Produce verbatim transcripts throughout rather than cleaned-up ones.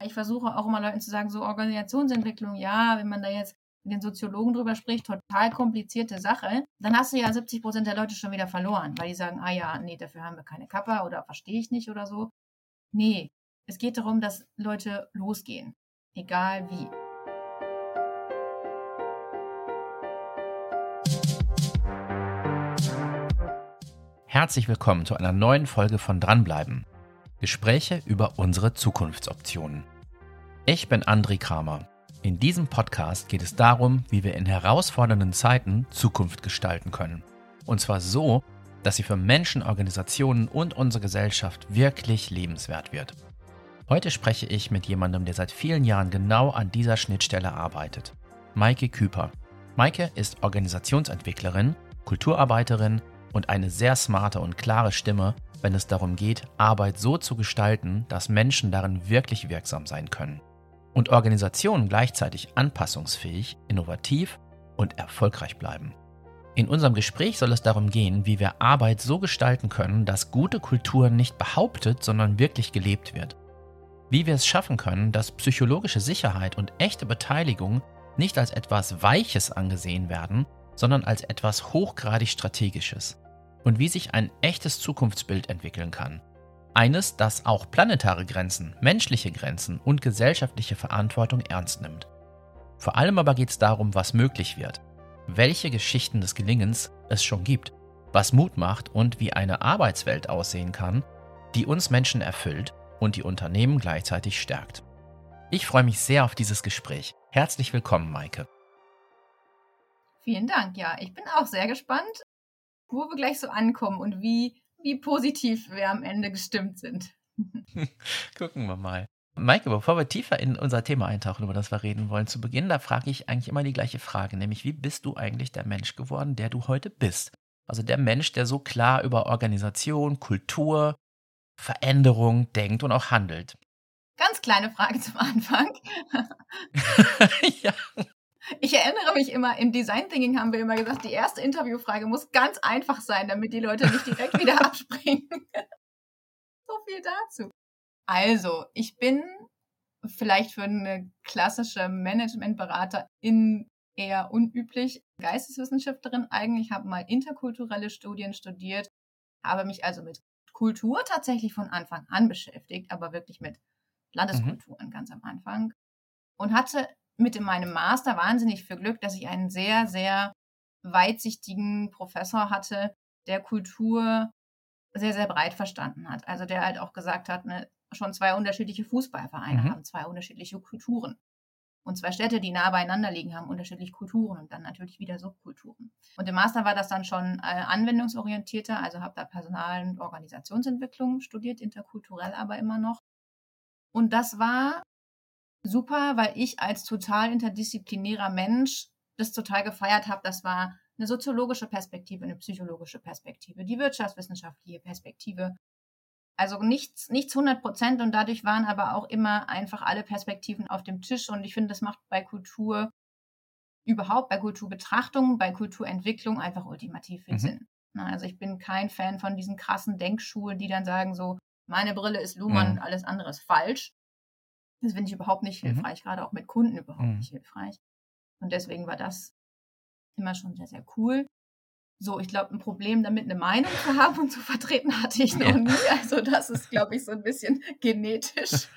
Ich versuche auch immer Leuten zu sagen, so Organisationsentwicklung, ja, wenn man da jetzt mit den Soziologen drüber spricht, total komplizierte Sache, dann hast du ja siebzig Prozent der Leute schon wieder verloren, weil die sagen, ah ja, nee, dafür haben wir keine Kappa oder verstehe ich nicht oder so. Nee, es geht darum, dass Leute losgehen, egal wie. Herzlich willkommen zu einer neuen Folge von Dranbleiben. Gespräche über unsere Zukunftsoptionen. Ich bin André Kramer. In diesem Podcast geht es darum, wie wir in herausfordernden Zeiten Zukunft gestalten können. Und zwar so, dass sie für Menschen, Organisationen und unsere Gesellschaft wirklich lebenswert wird. Heute spreche ich mit jemandem, der seit vielen Jahren genau an dieser Schnittstelle arbeitet. Maike Küper. Maike ist Organisationsentwicklerin, Kulturarbeiterin und eine sehr smarte und klare Stimme, wenn es darum geht, Arbeit so zu gestalten, dass Menschen darin wirklich wirksam sein können. Und Organisationen gleichzeitig anpassungsfähig, innovativ und erfolgreich bleiben. In unserem Gespräch soll es darum gehen, wie wir Arbeit so gestalten können, dass gute Kultur nicht behauptet, sondern wirklich gelebt wird. Wie wir es schaffen können, dass psychologische Sicherheit und echte Beteiligung nicht als etwas Weiches angesehen werden, sondern als etwas hochgradig Strategisches. Und wie sich ein echtes Zukunftsbild entwickeln kann. Eines, das auch planetare Grenzen, menschliche Grenzen und gesellschaftliche Verantwortung ernst nimmt. Vor allem aber geht es darum, was möglich wird, welche Geschichten des Gelingens es schon gibt, was Mut macht und wie eine Arbeitswelt aussehen kann, die uns Menschen erfüllt und die Unternehmen gleichzeitig stärkt. Ich freue mich sehr auf dieses Gespräch. Herzlich willkommen, Maike. Vielen Dank, ja, ich bin auch sehr gespannt, wo wir gleich so ankommen und wie, wie positiv wir am Ende gestimmt sind. Gucken wir mal. Maike, bevor wir tiefer in unser Thema eintauchen, über das wir reden wollen, zu Beginn, da frage ich eigentlich immer die gleiche Frage, nämlich wie bist du eigentlich der Mensch geworden, der du heute bist? Also der Mensch, der so klar über Organisation, Kultur, Veränderung denkt und auch handelt. Ganz kleine Frage zum Anfang. Ja. Ich erinnere mich immer, im Design Thinking haben wir immer gesagt, die erste Interviewfrage muss ganz einfach sein, damit die Leute nicht direkt wieder abspringen. So viel dazu. Also, ich bin vielleicht für eine klassische Managementberaterin eher unüblich Geisteswissenschaftlerin eigentlich, habe mal interkulturelle Studien studiert, habe mich also mit Kultur tatsächlich von Anfang an beschäftigt, aber wirklich mit Landeskulturen mhm. ganz am Anfang und hatte mit in meinem Master wahnsinnig viel Glück, dass ich einen sehr, sehr weitsichtigen Professor hatte, der Kultur sehr, sehr breit verstanden hat. Also der halt auch gesagt hat, ne, schon zwei unterschiedliche Fußballvereine mhm. haben zwei unterschiedliche Kulturen. Und zwei Städte, die nah beieinander liegen, haben unterschiedliche Kulturen und dann natürlich wieder Subkulturen. Und im Master war das dann schon äh, anwendungsorientierter, also habe da Personal- und Organisationsentwicklung studiert, interkulturell aber immer noch. Und das war super, weil ich als total interdisziplinärer Mensch das total gefeiert habe. Das war eine soziologische Perspektive, eine psychologische Perspektive, die wirtschaftswissenschaftliche Perspektive. Also nichts, nichts hundert Prozent und dadurch waren aber auch immer einfach alle Perspektiven auf dem Tisch und ich finde, das macht bei Kultur überhaupt, bei Kulturbetrachtung, bei Kulturentwicklung einfach ultimativ viel mhm. Sinn. Also ich bin kein Fan von diesen krassen Denkschulen, die dann sagen so, meine Brille ist Luhmann, mhm. alles andere ist falsch. Das finde ich überhaupt nicht hilfreich, mhm. gerade auch mit Kunden überhaupt mhm. nicht hilfreich. Und deswegen war das immer schon sehr, sehr cool. So, ich glaube, ein Problem damit, eine Meinung zu haben und zu vertreten, hatte ich noch ja. nie. Also das ist, glaube ich, so ein bisschen genetisch.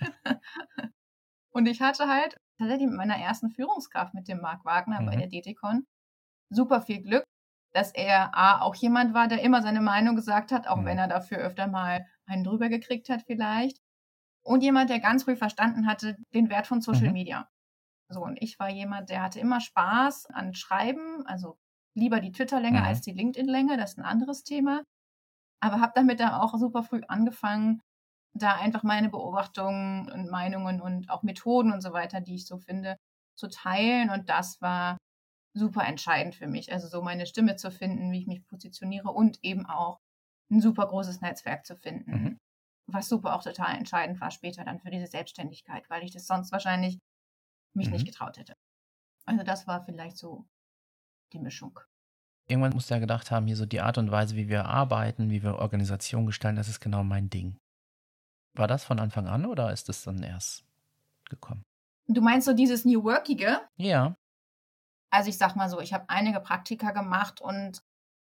Und ich hatte halt tatsächlich mit meiner ersten Führungskraft, mit dem Marc Wagner mhm. bei der D T C O N, super viel Glück, dass er A, auch jemand war, der immer seine Meinung gesagt hat, auch mhm. wenn er dafür öfter mal einen drüber gekriegt hat vielleicht. Und jemand, der ganz früh verstanden hatte, den Wert von Social mhm. Media. So, und ich war jemand, der hatte immer Spaß an Schreiben, also lieber die Twitter-Länge mhm. als die LinkedIn-Länge, das ist ein anderes Thema. Aber habe damit dann auch super früh angefangen, da einfach meine Beobachtungen und Meinungen und auch Methoden und so weiter, die ich so finde, zu teilen. Und das war super entscheidend für mich. Also so meine Stimme zu finden, wie ich mich positioniere und eben auch ein super großes Netzwerk zu finden. Mhm. Was super auch total entscheidend war später dann für diese Selbstständigkeit, weil ich das sonst wahrscheinlich mich mhm. nicht getraut hätte. Also das war vielleicht so die Mischung. Irgendwann musst du ja gedacht haben, hier so die Art und Weise, wie wir arbeiten, wie wir Organisation gestalten, das ist genau mein Ding. War das von Anfang an oder ist das dann erst gekommen? Du meinst so dieses New Workige? Ja. Also ich sag mal so, ich habe einige Praktika gemacht und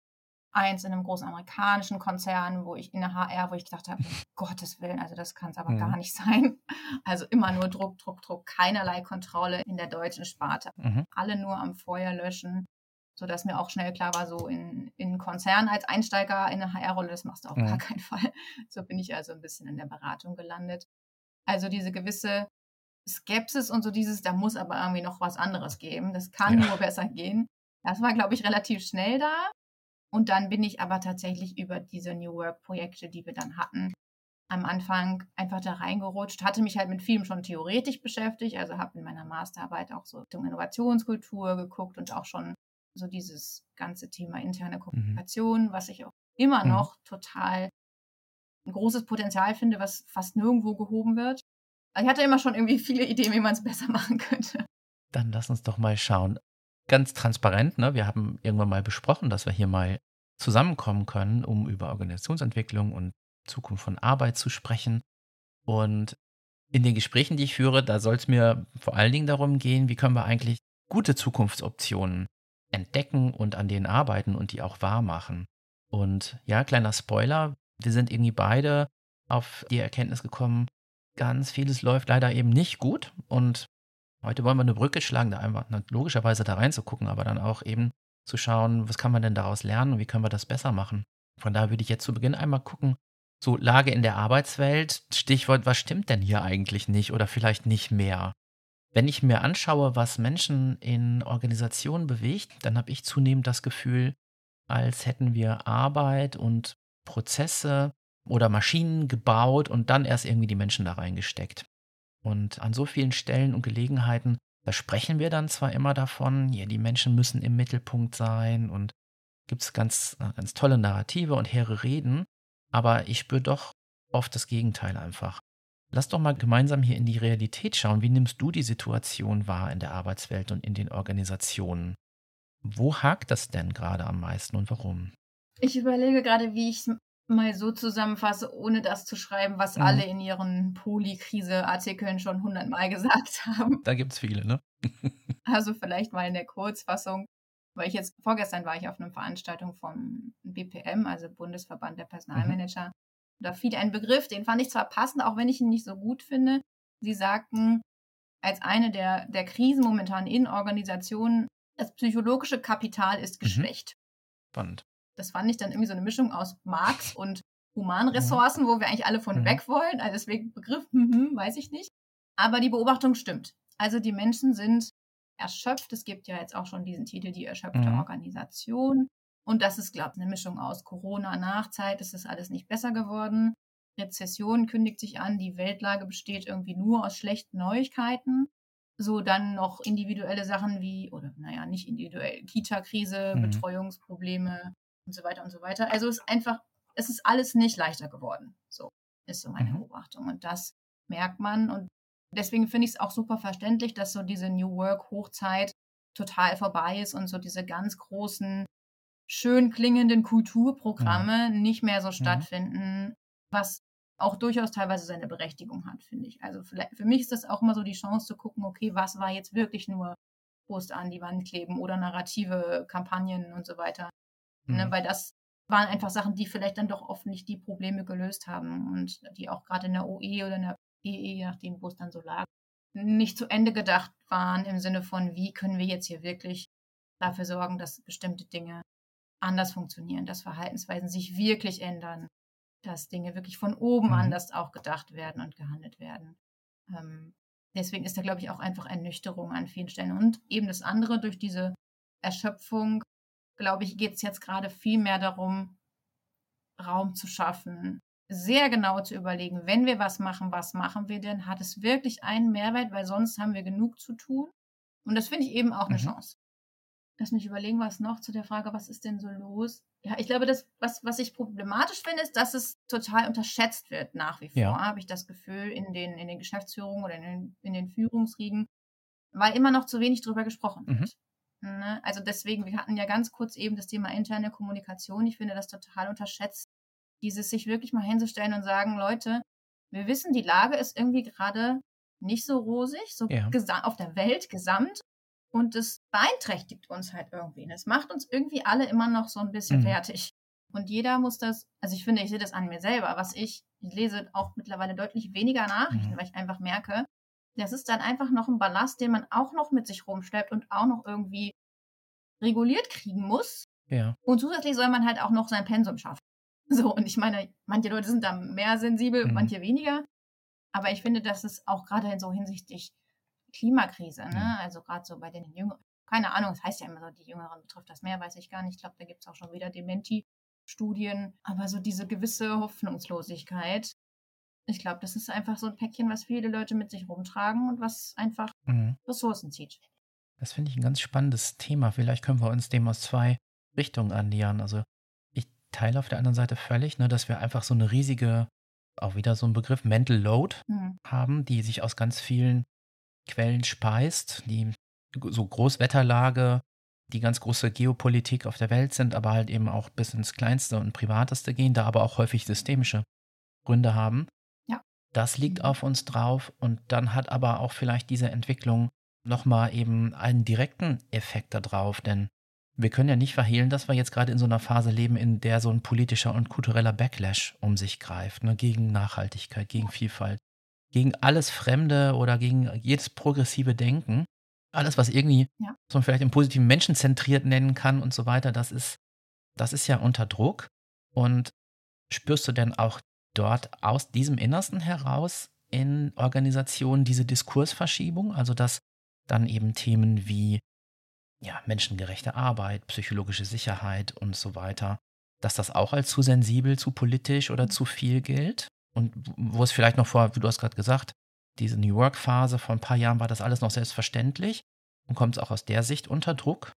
eins in einem großen amerikanischen Konzern, wo ich in der H R, wo ich gedacht habe, um Gottes Willen, also das kann es aber Mhm. gar nicht sein. Also immer nur Druck, Druck, Druck, keinerlei Kontrolle in der deutschen Sparte. Mhm. Alle nur am Feuer löschen, sodass mir auch schnell klar war, so in, in Konzern als Einsteiger in eine H R-Rolle, das machst du auf Mhm. gar keinen Fall. So bin ich also ein bisschen in der Beratung gelandet. Also diese gewisse Skepsis und so dieses, da muss aber irgendwie noch was anderes geben. Das kann Ja. nur besser gehen. Das war, glaube ich, relativ schnell da. Und dann bin ich aber tatsächlich über diese New Work-Projekte, die wir dann hatten, am Anfang einfach da reingerutscht, hatte mich halt mit vielem schon theoretisch beschäftigt, also habe in meiner Masterarbeit auch so Richtung Innovationskultur geguckt und auch schon so dieses ganze Thema interne Kommunikation, was ich auch immer Mhm. noch total ein großes Potenzial finde, was fast nirgendwo gehoben wird. Also ich hatte immer schon irgendwie viele Ideen, wie man es besser machen könnte. Dann lass uns doch mal schauen. Ganz transparent, ne? Wir haben irgendwann mal besprochen, dass wir hier mal zusammenkommen können, um über Organisationsentwicklung und Zukunft von Arbeit zu sprechen. Und in den Gesprächen, die ich führe, da soll es mir vor allen Dingen darum gehen, wie können wir eigentlich gute Zukunftsoptionen entdecken und an denen arbeiten und die auch wahr machen. Und ja, kleiner Spoiler, wir sind irgendwie beide auf die Erkenntnis gekommen, ganz vieles läuft leider eben nicht gut. Und heute wollen wir eine Brücke schlagen, da einfach na, logischerweise da reinzugucken, aber dann auch eben zu schauen, was kann man denn daraus lernen und wie können wir das besser machen. Von daher würde ich jetzt zu Beginn einmal gucken, so Lage in der Arbeitswelt, Stichwort, was stimmt denn hier eigentlich nicht oder vielleicht nicht mehr? Wenn ich mir anschaue, was Menschen in Organisationen bewegt, dann habe ich zunehmend das Gefühl, als hätten wir Arbeit und Prozesse oder Maschinen gebaut und dann erst irgendwie die Menschen da reingesteckt. Und an so vielen Stellen und Gelegenheiten, da sprechen wir dann zwar immer davon, ja, die Menschen müssen im Mittelpunkt sein und gibt es ganz, äh, ganz tolle Narrative und hehre Reden, aber ich spüre doch oft das Gegenteil einfach. Lass doch mal gemeinsam hier in die Realität schauen. Wie nimmst du die Situation wahr in der Arbeitswelt und in den Organisationen? Wo hakt das denn gerade am meisten und warum? Ich überlege gerade, wie ich es mal so zusammenfasse, ohne das zu schreiben, was Mhm. alle in ihren Poly-Krise-Artikeln schon hundertmal gesagt haben. Da gibt es viele, ne? Also vielleicht mal in der Kurzfassung, weil ich jetzt, vorgestern war ich auf einer Veranstaltung vom B P M, also Bundesverband der Mhm. Personalmanager. Da fiel ein Begriff, den fand ich zwar passend, auch wenn ich ihn nicht so gut finde. Sie sagten, als eine der, der Krisen momentan in Organisationen, das psychologische Kapital ist Mhm. geschwächt. Spannend. Das fand ich dann irgendwie so eine Mischung aus Marx und Mhm. Humanressourcen, wo wir eigentlich alle von Mhm. weg wollen. Also deswegen Begriff, hm, weiß ich nicht. Aber die Beobachtung stimmt. Also die Menschen sind erschöpft. Es gibt ja jetzt auch schon diesen Titel, die erschöpfte Mhm. Organisation. Und das ist, glaube ich, eine Mischung aus Corona, Nachzeit. Es ist alles nicht besser geworden. Rezession kündigt sich an. Die Weltlage besteht irgendwie nur aus schlechten Neuigkeiten. So dann noch individuelle Sachen wie, oder naja, nicht individuell, Kita-Krise, Mhm. Betreuungsprobleme und so weiter und so weiter. Also es ist einfach, es ist alles nicht leichter geworden. So ist so meine Mhm. Beobachtung. Und das merkt man. Und deswegen finde ich es auch super verständlich, dass so diese New Work-Hochzeit total vorbei ist und so diese ganz großen, schön klingenden Mhm. Kulturprogramme nicht mehr so Mhm. stattfinden, was auch durchaus teilweise seine Berechtigung hat, finde ich. Also vielleicht, für mich ist das auch immer so die Chance zu gucken, okay, was war jetzt wirklich nur Post an die Wand kleben oder narrative Kampagnen und so weiter. Ne? Mhm. Weil das waren einfach Sachen, die vielleicht dann doch oft nicht die Probleme gelöst haben und die auch gerade in der O E oder in der P E, je nachdem, wo es dann so lag, nicht zu Ende gedacht waren im Sinne von, wie können wir jetzt hier wirklich dafür sorgen, dass bestimmte Dinge anders funktionieren, dass Verhaltensweisen sich wirklich ändern, dass Dinge wirklich von oben Mhm. anders auch gedacht werden und gehandelt werden. Ähm, deswegen ist da, glaube ich, auch einfach Ernüchterung an vielen Stellen. Und eben das andere, durch diese Erschöpfung, glaube ich, geht es jetzt gerade viel mehr darum, Raum zu schaffen, sehr genau zu überlegen, wenn wir was machen, was machen wir denn? Hat es wirklich einen Mehrwert? Weil sonst haben wir genug zu tun. Und das finde ich eben auch eine Mhm. Chance. Lass mich überlegen, was noch zu der Frage, was ist denn so los? Ja, ich glaube, das, was, was ich problematisch finde, ist, dass es total unterschätzt wird nach wie vor, Ja. habe ich das Gefühl, in den, in den Geschäftsführungen oder in den, in den Führungsriegen, weil immer noch zu wenig drüber gesprochen Mhm. wird. Ne? Also deswegen, wir hatten ja ganz kurz eben das Thema interne Kommunikation. Ich finde das total unterschätzt, dieses sich wirklich mal hinzustellen und sagen, Leute, wir wissen, die Lage ist irgendwie gerade nicht so rosig, so Ja. gesa- auf der Welt gesamt. Und das beeinträchtigt uns halt irgendwie. Und es macht uns irgendwie alle immer noch so ein bisschen Mhm. fertig. Und jeder muss das, also ich finde, ich sehe das an mir selber, was ich, ich lese auch mittlerweile deutlich weniger Nachrichten, Mhm. weil ich einfach merke, das ist dann einfach noch ein Ballast, den man auch noch mit sich rumschleppt und auch noch irgendwie reguliert kriegen muss. Ja. Und zusätzlich soll man halt auch noch sein Pensum schaffen. So, und ich meine, manche Leute sind da mehr sensibel, Mhm. manche weniger. Aber ich finde, dass es auch gerade in so hinsichtlich Klimakrise, ne? Mhm. Also gerade so bei den Jüngeren, keine Ahnung, es heißt ja immer so, die Jüngeren betrifft das mehr, weiß ich gar nicht. Ich glaube, da gibt es auch schon wieder Dementi-Studien. Aber so diese gewisse Hoffnungslosigkeit, ich glaube, das ist einfach so ein Päckchen, was viele Leute mit sich rumtragen und was einfach Mhm. Ressourcen zieht. Das finde ich ein ganz spannendes Thema. Vielleicht können wir uns dem aus zwei Richtungen annähern. Also ich teile auf der anderen Seite völlig, ne, dass wir einfach so eine riesige, auch wieder so ein Begriff, Mental Load Hm. haben, die sich aus ganz vielen Quellen speist, die so Großwetterlage, die ganz große Geopolitik auf der Welt sind, aber halt eben auch bis ins Kleinste und Privateste gehen, da aber auch häufig systemische Gründe haben. Ja. Das liegt Mhm. auf uns drauf und dann hat aber auch vielleicht diese Entwicklung nochmal eben einen direkten Effekt da drauf, denn wir können ja nicht verhehlen, dass wir jetzt gerade in so einer Phase leben, in der so ein politischer und kultureller Backlash um sich greift, ne, gegen Nachhaltigkeit, gegen Vielfalt, gegen alles Fremde oder gegen jedes progressive Denken. Alles, was irgendwie, Ja. was man vielleicht im positiven menschenzentriert nennen kann und so weiter, das ist, das ist ja unter Druck. Und spürst du denn auch dort aus diesem Innersten heraus in Organisationen diese Diskursverschiebung? Also, dass dann eben Themen wie ja, menschengerechte Arbeit, psychologische Sicherheit und so weiter, dass das auch als zu sensibel, zu politisch oder zu viel gilt? Und wo es vielleicht noch vor, wie du hast gerade gesagt, diese New Work-Phase vor ein paar Jahren war das alles noch selbstverständlich und kommt es auch aus der Sicht unter Druck?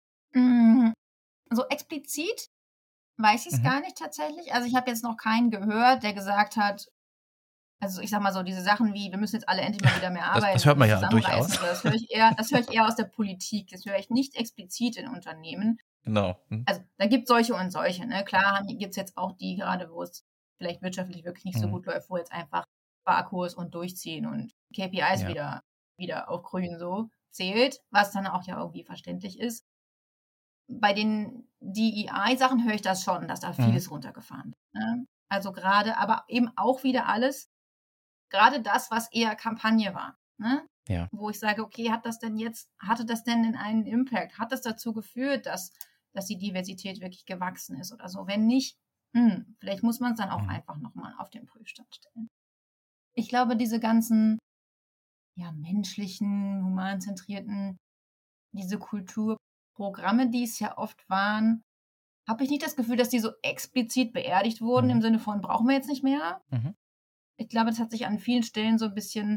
Mm, So explizit weiß ich es Mhm. gar nicht tatsächlich. Also ich habe jetzt noch keinen gehört, der gesagt hat, also ich sag mal so, diese Sachen wie, wir müssen jetzt alle endlich mal wieder mehr Das, arbeiten. das hört man und ja zusammenreißen durchaus. oder Das höre ich eher, das höre ich eher aus der Politik. Das höre ich nicht explizit in Unternehmen. Genau. Hm. Also da gibt es solche und solche. Ne? Klar gibt es jetzt auch die, gerade wo es vielleicht wirtschaftlich wirklich nicht so Mhm. gut läuft, wo jetzt einfach Sparkurs und durchziehen und K P Is Ja. wieder, wieder auf grün so zählt, was dann auch ja irgendwie verständlich ist. Bei den D E I-Sachen höre ich das schon, dass da Mhm. vieles runtergefahren wird. Ne? Also gerade, aber eben auch wieder alles, gerade das, was eher Kampagne war. Ne? Ja. Wo ich sage, okay, hat das denn jetzt, hatte das denn einen Impact? Hat das dazu geführt, dass, dass die Diversität wirklich gewachsen ist oder so? Wenn nicht, hm, vielleicht muss man es dann auch Mhm. einfach nochmal auf den Prüfstand stellen. Ich glaube, diese ganzen ja, menschlichen, humanzentrierten, diese Kulturprogramme, die es ja oft waren, habe ich nicht das Gefühl, dass die so explizit beerdigt wurden, Mhm. im Sinne von, brauchen wir jetzt nicht mehr. Mhm. Ich glaube, das hat sich an vielen Stellen so ein bisschen,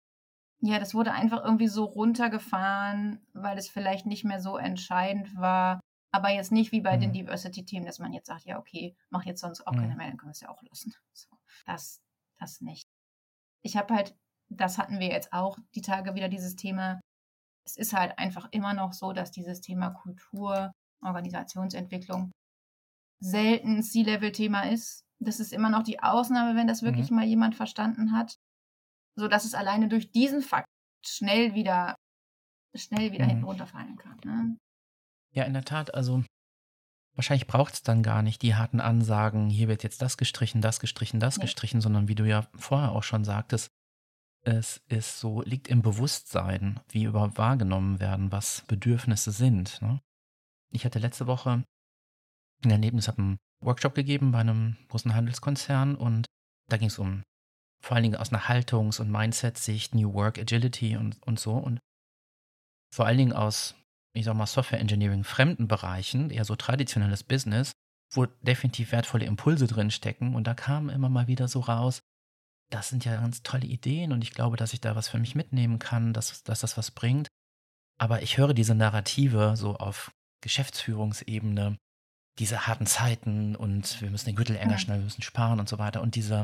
ja, das wurde einfach irgendwie so runtergefahren, weil es vielleicht nicht mehr so entscheidend war. Aber jetzt nicht wie bei den Mhm. Diversity-Themen, dass man jetzt sagt, ja, okay, mach jetzt sonst auch Mhm. keiner mehr, dann können wir es ja auch lassen. So, das, das nicht. Ich habe halt, das hatten wir jetzt auch die Tage wieder, dieses Thema. Es ist halt einfach immer noch so, dass dieses Thema Kultur, Organisationsentwicklung selten ein C-Level-Thema ist. Das ist immer noch die Ausnahme, wenn das wirklich Mhm. mal jemand verstanden hat. So dass es alleine durch diesen Fakt schnell wieder, schnell wieder Mhm. hinten runterfallen kann. Ne? Ja, in der Tat, also wahrscheinlich braucht es dann gar nicht die harten Ansagen, hier wird jetzt das gestrichen, das gestrichen, das Nee. gestrichen, sondern wie du ja vorher auch schon sagtest, es ist so, liegt im Bewusstsein, wie überhaupt wahrgenommen werden, was Bedürfnisse sind. Ne? Ich hatte letzte Woche ein Erlebnis, habe einen Workshop gegeben bei einem großen Handelskonzern und da ging es um vor allen Dingen aus einer Haltungs- und Mindset-Sicht, New Work, Agility und, und so und vor allen Dingen aus, ich sag mal, Software Engineering fremden Bereichen, eher so traditionelles Business, wo definitiv wertvolle Impulse drin stecken und da kam immer mal wieder so raus, das sind ja ganz tolle Ideen und ich glaube, dass ich da was für mich mitnehmen kann, dass, dass das was bringt. Aber ich höre diese Narrative so auf Geschäftsführungsebene, diese harten Zeiten und wir müssen den Gürtel enger Ja. schnallen, wir müssen sparen und so weiter und diese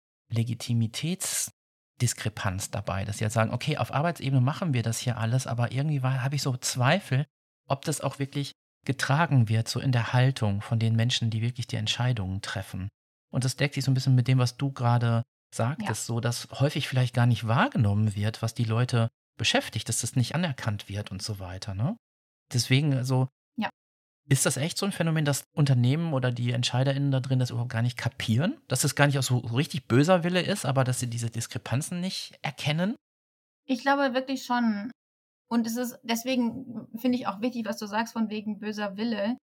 Legitimitätsdiskrepanz dabei, dass sie halt sagen, okay, auf Arbeitsebene machen wir das hier alles, aber irgendwie habe ich so Zweifel, ob das auch wirklich getragen wird, so in der Haltung von den Menschen, die wirklich die Entscheidungen treffen. Und das deckt sich so ein bisschen mit dem, was du gerade sagt Ja. es so, dass häufig vielleicht gar nicht wahrgenommen wird, was die Leute beschäftigt, dass das nicht anerkannt wird und so weiter, ne? Deswegen, also, Ja. ist das echt so ein Phänomen, dass Unternehmen oder die EntscheiderInnen da drin das überhaupt gar nicht kapieren? Dass es gar nicht aus so richtig böser Wille ist, aber dass sie diese Diskrepanzen nicht erkennen? Ich glaube wirklich schon. Und es ist deswegen finde ich auch wichtig, was du sagst von wegen böser Wille.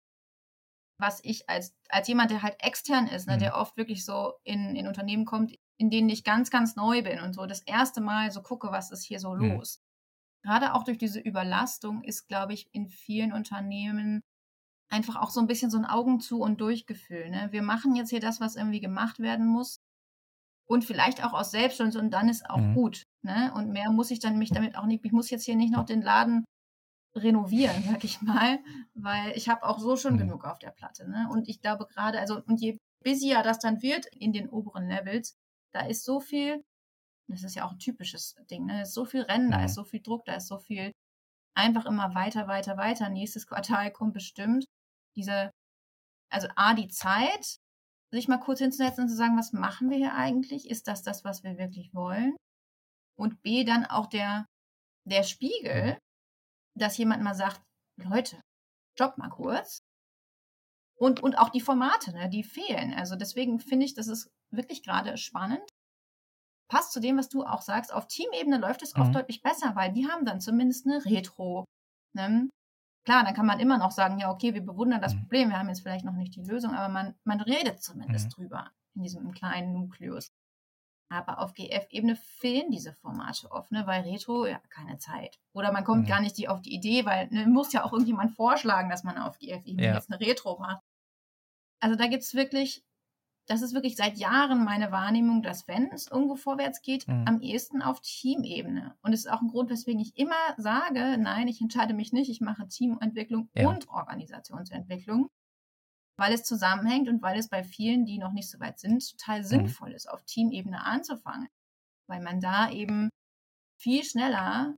Was ich als als jemand, der halt extern ist, ne, Mhm. der oft wirklich so in in Unternehmen kommt, in denen ich ganz, ganz neu bin und so das erste Mal so gucke, was ist hier so Mhm. los. Gerade auch durch diese Überlastung ist, glaube ich, in vielen Unternehmen einfach auch so ein bisschen so ein Augen zu und Durchgefühl, ne? Wir machen jetzt hier das, was irgendwie gemacht werden muss und vielleicht auch aus Selbstschutz und dann ist auch Mhm. gut, ne? Und mehr muss ich dann mich damit auch nicht ich muss jetzt hier nicht noch den Laden renovieren, sag ich mal, weil ich habe auch so schon Mhm. genug auf der Platte, ne? Und ich glaube gerade, also und je busier das dann wird in den oberen Levels, da ist so viel, das ist ja auch ein typisches Ding, ne? Da ist so viel Rennen, da ist Mhm. so viel Druck, da ist so viel einfach immer weiter, weiter, weiter. Nächstes Quartal kommt bestimmt diese, also A, die Zeit, sich mal kurz hinzusetzen und zu sagen, was machen wir hier eigentlich? Ist das das, was wir wirklich wollen? Und B, dann auch der, der Mhm. Spiegel, dass jemand mal sagt, Leute, stopp mal kurz. Und, und auch die Formate, ne, die fehlen. Also deswegen finde ich, das ist wirklich gerade spannend. Passt zu dem, was du auch sagst. Auf Teamebene läuft es oft Mhm. deutlich besser, weil die haben dann zumindest eine Retro. Ne? Klar, dann kann man immer noch sagen, ja, okay, wir bewundern das Mhm. Problem, wir haben jetzt vielleicht noch nicht die Lösung, aber man, man redet zumindest Mhm. drüber in diesem kleinen Nukleus. Aber auf G F-Ebene fehlen diese Formate oft, ne, weil Retro, ja, keine Zeit. Oder man kommt Mhm. gar nicht die, auf die Idee, weil ne, muss ja auch irgendjemand vorschlagen, dass man auf G F-Ebene Ja. jetzt eine Retro macht. Also da gibt's wirklich, das ist wirklich seit Jahren meine Wahrnehmung, dass wenn es irgendwo vorwärts geht, Mhm. am ehesten auf Teamebene. Und es ist auch ein Grund, weswegen ich immer sage, nein, ich entscheide mich nicht, ich mache Teamentwicklung Ja. und Organisationsentwicklung, weil es zusammenhängt und weil es bei vielen, die noch nicht so weit sind, total Mhm. sinnvoll ist, auf Teamebene anzufangen, weil man da eben viel schneller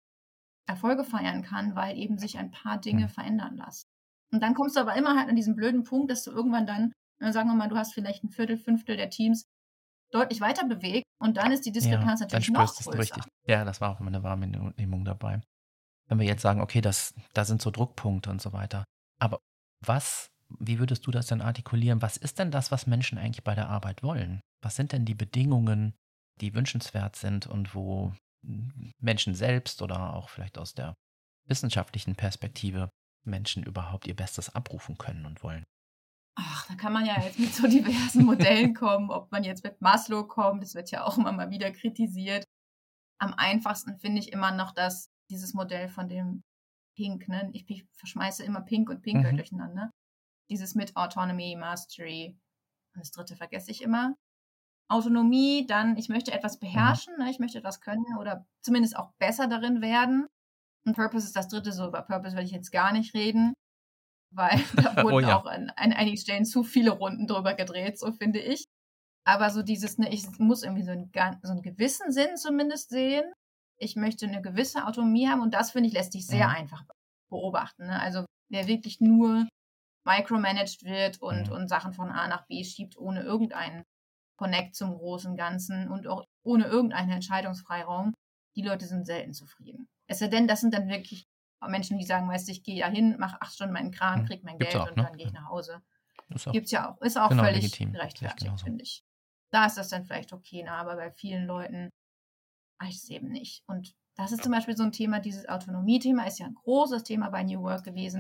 Erfolge feiern kann, weil eben sich ein paar Dinge Mhm. verändern lassen. Und dann kommst du aber immer halt an diesen blöden Punkt, dass du irgendwann dann, äh, sagen wir mal, du hast vielleicht ein Viertel, Fünftel der Teams deutlich weiter bewegt und dann ist die Ja, Diskrepanz dann natürlich noch spürst du es größer. richtig. Ja, das war auch meine Wahrnehmung dabei. Wenn wir jetzt sagen, okay, das, da sind so Druckpunkte und so weiter. Aber was, wie würdest du das denn artikulieren? Was ist denn das, was Menschen eigentlich bei der Arbeit wollen? Was sind denn die Bedingungen, die wünschenswert sind und wo Menschen selbst oder auch vielleicht aus der wissenschaftlichen Perspektive Menschen überhaupt ihr Bestes abrufen können und wollen? Ach, da kann man ja jetzt mit so diversen Modellen kommen, ob man jetzt mit Maslow kommt, das wird ja auch immer mal wieder kritisiert. Am einfachsten finde ich immer noch das, dieses Modell von dem Pink, ne? Ich, ich verschmeiße immer Pink und Pink Mhm. durcheinander. Dieses mit Autonomy, Mastery. Und das dritte vergesse ich immer. Autonomie, dann, ich möchte etwas Mhm. beherrschen, ne? Ich möchte etwas können oder zumindest auch besser darin werden. Und Purpose ist das dritte, so über Purpose will ich jetzt gar nicht reden, weil da Oh wurden ja. auch an, an einigen Stellen zu viele Runden drüber gedreht, so finde ich. Aber so dieses, ne, ich muss irgendwie so einen, ga- so einen gewissen Sinn zumindest sehen. Ich möchte eine gewisse Autonomie haben und das, finde ich, lässt sich sehr Mhm. einfach beobachten. Ne? Also wer wirklich nur micromanaged wird und, Mhm. und Sachen von A nach B schiebt, ohne irgendeinen Connect zum großen Ganzen und auch ohne irgendeinen Entscheidungsfreiraum, die Leute sind selten zufrieden. Es sei denn, das sind dann wirklich Menschen, die sagen, weißt du, ich gehe ja hin, mache acht Stunden meinen Kram, Mhm. krieg mein Gibt's Geld auch, und ne? dann gehe ich Ja. nach Hause. Ist auch Gibt's ja auch. Ist auch genau völlig legitim. Sehe ich gerechtfertigt, genauso. finde ich. Da ist das dann vielleicht okay, na, aber bei vielen Leuten reicht es eben nicht. Und das ist zum Beispiel so ein Thema, dieses Autonomie-Thema ist ja ein großes Thema bei New Work gewesen.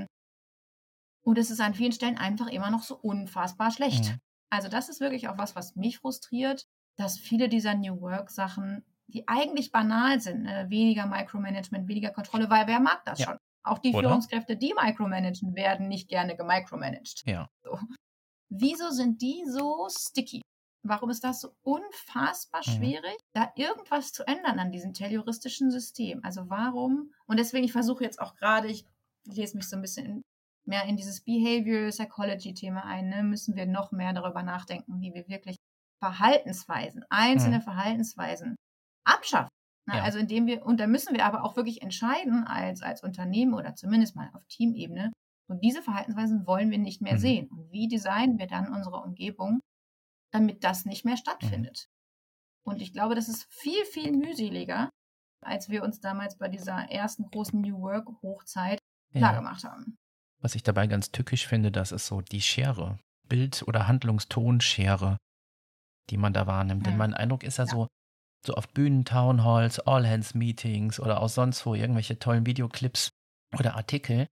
Und es ist an vielen Stellen einfach immer noch so unfassbar schlecht. Mhm. Also das ist wirklich auch was, was mich frustriert, dass viele dieser New Work-Sachen, die eigentlich banal sind, ne, weniger Micromanagement, weniger Kontrolle, weil wer mag das Ja. schon? Auch die Oder? Führungskräfte, die micromanagen, werden nicht gerne gemicromanaged. Ja. So. Wieso sind die so sticky? Warum ist das so unfassbar Mhm. schwierig, da irgendwas zu ändern an diesem terroristischen System? Also warum? Und deswegen, ich versuche jetzt auch gerade, ich lese mich so ein bisschen in, mehr in dieses Behavioral Psychology Thema ein, ne? Müssen wir noch mehr darüber nachdenken, wie wir wirklich Verhaltensweisen, einzelne Mhm. Verhaltensweisen abschaffen. Ne? Ja. Also indem wir, und da müssen wir aber auch wirklich entscheiden als, als Unternehmen oder zumindest mal auf Teamebene, und diese Verhaltensweisen wollen wir nicht mehr Mhm. sehen. Und wie designen wir dann unsere Umgebung, damit das nicht mehr Mhm. stattfindet? Und ich glaube, das ist viel, viel mühseliger, als wir uns damals bei dieser ersten großen New Work-Hochzeit klar Ja. gemacht haben. Was ich dabei ganz tückisch finde, das ist so die Schere, Bild- oder Handlungstonschere, die man da wahrnimmt. Denn Mhm. mein Eindruck ist ja, Ja. so, so auf Bühnen, Townhalls, All-Hands-Meetings oder auch sonst wo irgendwelche tollen Videoclips oder Artikel,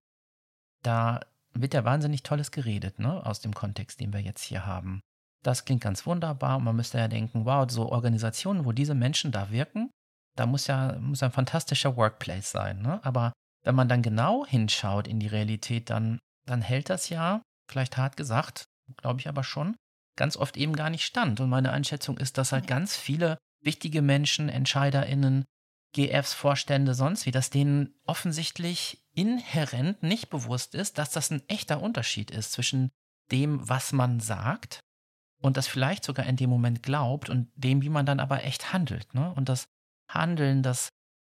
da wird ja wahnsinnig Tolles geredet, ne, aus dem Kontext, den wir jetzt hier haben. Das klingt ganz wunderbar und man müsste ja denken, wow, so Organisationen, wo diese Menschen da wirken, da muss ja muss ein fantastischer Workplace sein, ne? Aber wenn man dann genau hinschaut in die Realität, dann, dann hält das ja, vielleicht hart gesagt, glaube ich aber schon, ganz oft eben gar nicht stand. Und meine Einschätzung ist, dass halt Ja. ganz viele wichtige Menschen, EntscheiderInnen, G Fs, Vorstände, sonst wie, dass denen offensichtlich inhärent nicht bewusst ist, dass das ein echter Unterschied ist zwischen dem, was man sagt und das vielleicht sogar in dem Moment glaubt und dem, wie man dann aber echt handelt. Ne? Und das Handeln, das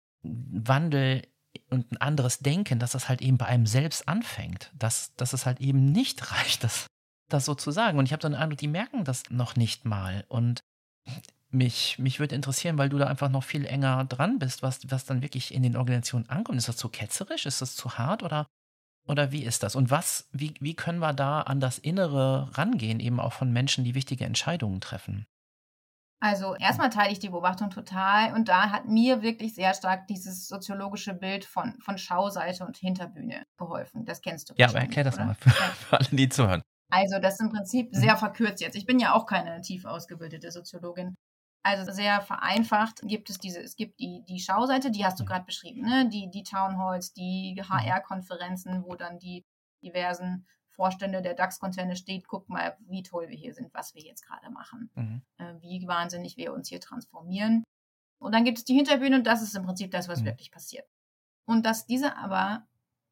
Wandel und ein anderes Denken, dass das halt eben bei einem selbst anfängt. Dass, dass es halt eben nicht reicht, das, das so zu sagen. Und ich habe so den Eindruck, die merken das noch nicht mal. Und mich, mich würde interessieren, weil du da einfach noch viel enger dran bist, was, was dann wirklich in den Organisationen ankommt. Ist das zu ketzerisch? Ist das zu hart? Oder, oder wie ist das? Und was, wie, wie können wir da an das Innere rangehen, eben auch von Menschen, die wichtige Entscheidungen treffen? Also erstmal teile ich die Beobachtung total und da hat mir wirklich sehr stark dieses soziologische Bild von, von Schauseite und Hinterbühne geholfen. Das kennst du Ja, aber wahrscheinlich, erklär das oder? mal für, Ja. für alle, die zuhören. Also das ist im Prinzip Mhm. sehr verkürzt jetzt. Ich bin ja auch keine tief ausgebildete Soziologin. Also sehr vereinfacht gibt es diese, es gibt die, die Schauseite, die hast du Mhm. gerade beschrieben, ne? Die, die Townhalls, die H R-Konferenzen, wo dann die diversen Vorstände der DAX-Konzerne steht, guck mal, wie toll wir hier sind, was wir jetzt gerade machen, Mhm. äh, wie wahnsinnig wir uns hier transformieren. Und dann gibt es die Hinterbühne und das ist im Prinzip das, was Mhm. wirklich passiert. Und dass diese aber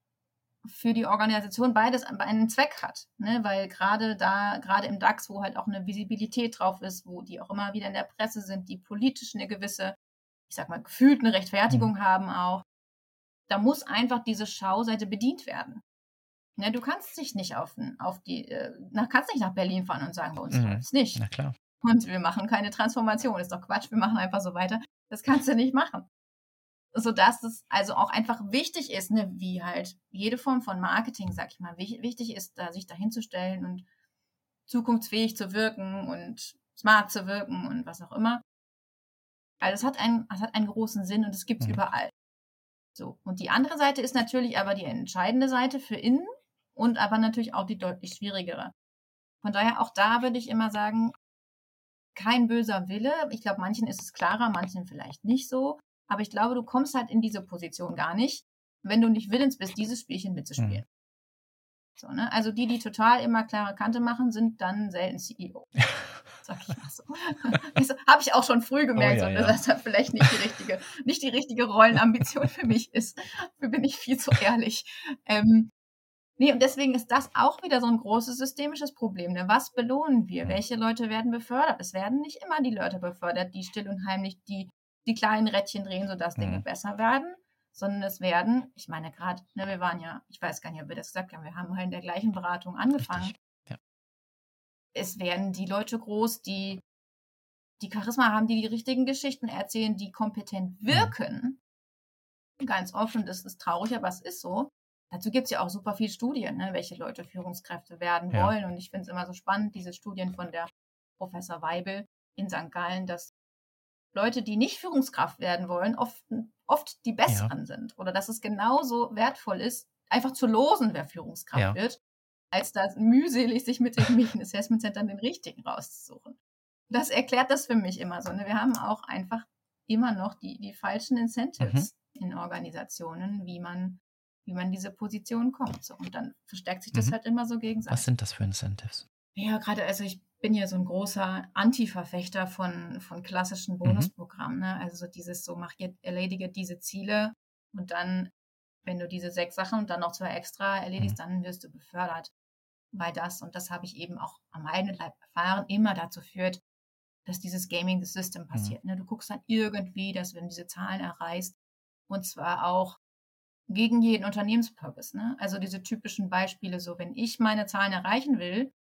für die Organisation beides einen Zweck hat, ne? Weil gerade da, gerade im DAX, wo halt auch eine Visibilität drauf ist, wo die auch immer wieder in der Presse sind, die politisch eine gewisse, ich sag mal, gefühlt eine Rechtfertigung Mhm. haben auch, da muss einfach diese Schauseite bedient werden. Ne? Du kannst dich nicht auf, auf die, äh, nach, kannst nicht nach Berlin fahren und sagen, bei uns Mhm. läuft's nicht. Na klar. Und wir machen keine Transformation, ist doch Quatsch, wir machen einfach so weiter. Das kannst du nicht machen. Sodass es also auch einfach wichtig ist, ne, wie halt jede Form von Marketing, sag ich mal, wichtig ist, da sich dahinzustellen und zukunftsfähig zu wirken und smart zu wirken und was auch immer. Also es hat einen, es hat einen großen Sinn und es gibt's Mhm. überall. So. Und die andere Seite ist natürlich aber die entscheidende Seite für innen und aber natürlich auch die deutlich schwierigere. Von daher auch da würde ich immer sagen, kein böser Wille. Ich glaube, manchen ist es klarer, manchen vielleicht nicht so. Aber ich glaube, du kommst halt in diese Position gar nicht, wenn du nicht willens bist, dieses Spielchen mitzuspielen. Mhm. So, ne? Also die, die total immer klare Kante machen, sind dann selten C E O. Sag ich mal so. Das habe ich auch schon früh gemerkt, Oh, ja, so, ja. dass das vielleicht nicht die richtige, nicht die richtige Rollenambition für mich ist. Dafür bin ich viel zu ehrlich. Ähm, Nee, und deswegen ist das auch wieder so ein großes systemisches Problem. Ne? Was belohnen wir? Mhm. Welche Leute werden befördert? Es werden nicht immer die Leute befördert, die still und heimlich die, die kleinen Rädchen drehen, sodass Mhm. Dinge besser werden, sondern es werden, ich meine gerade, ne, wir waren ja, ich weiß gar nicht, ob wir das gesagt haben, wir haben halt in der gleichen Beratung angefangen. Richtig. Ja. Es werden die Leute groß, die die Charisma haben, die die richtigen Geschichten erzählen, die kompetent wirken. Mhm. Ganz offen, das ist traurig, aber es ist so. Dazu gibt es ja auch super viel Studien, ne, welche Leute Führungskräfte werden Ja. wollen. Und ich finde es immer so spannend, diese Studien von der Professor Weibel in Sankt Gallen, dass Leute, die nicht Führungskraft werden wollen, oft, oft die Besseren ja. sind. Oder dass es genauso wertvoll ist, einfach zu losen, wer Führungskraft ja. wird, als da mühselig sich mit irgendwelchen Assessment Centern den richtigen rauszusuchen. Das erklärt das für mich immer so. Ne? Wir haben auch einfach immer noch die, die falschen Incentives mhm. in Organisationen, wie man wie man diese Position kommt. So. Und dann verstärkt sich das mhm. halt immer so gegenseitig. Was sind das für Incentives? Ja, gerade, also ich bin ja so ein großer Anti-Verfechter von, von klassischen Bonusprogrammen. Mhm. Ne? Also so dieses so, mach jetzt, erledige diese Ziele und dann, wenn du diese sechs Sachen und dann noch zwei extra erledigst, mhm. dann wirst du befördert. Weil das, und das habe ich eben auch am eigenen Leib erfahren, immer dazu führt, dass dieses Gaming the System passiert. Mhm. Ne? Du guckst dann irgendwie, dass wenn du diese Zahlen erreichst, und zwar auch gegen jeden Unternehmenspurpose. Ne? Also diese typischen Beispiele, so wenn ich meine Zahlen erreichen will,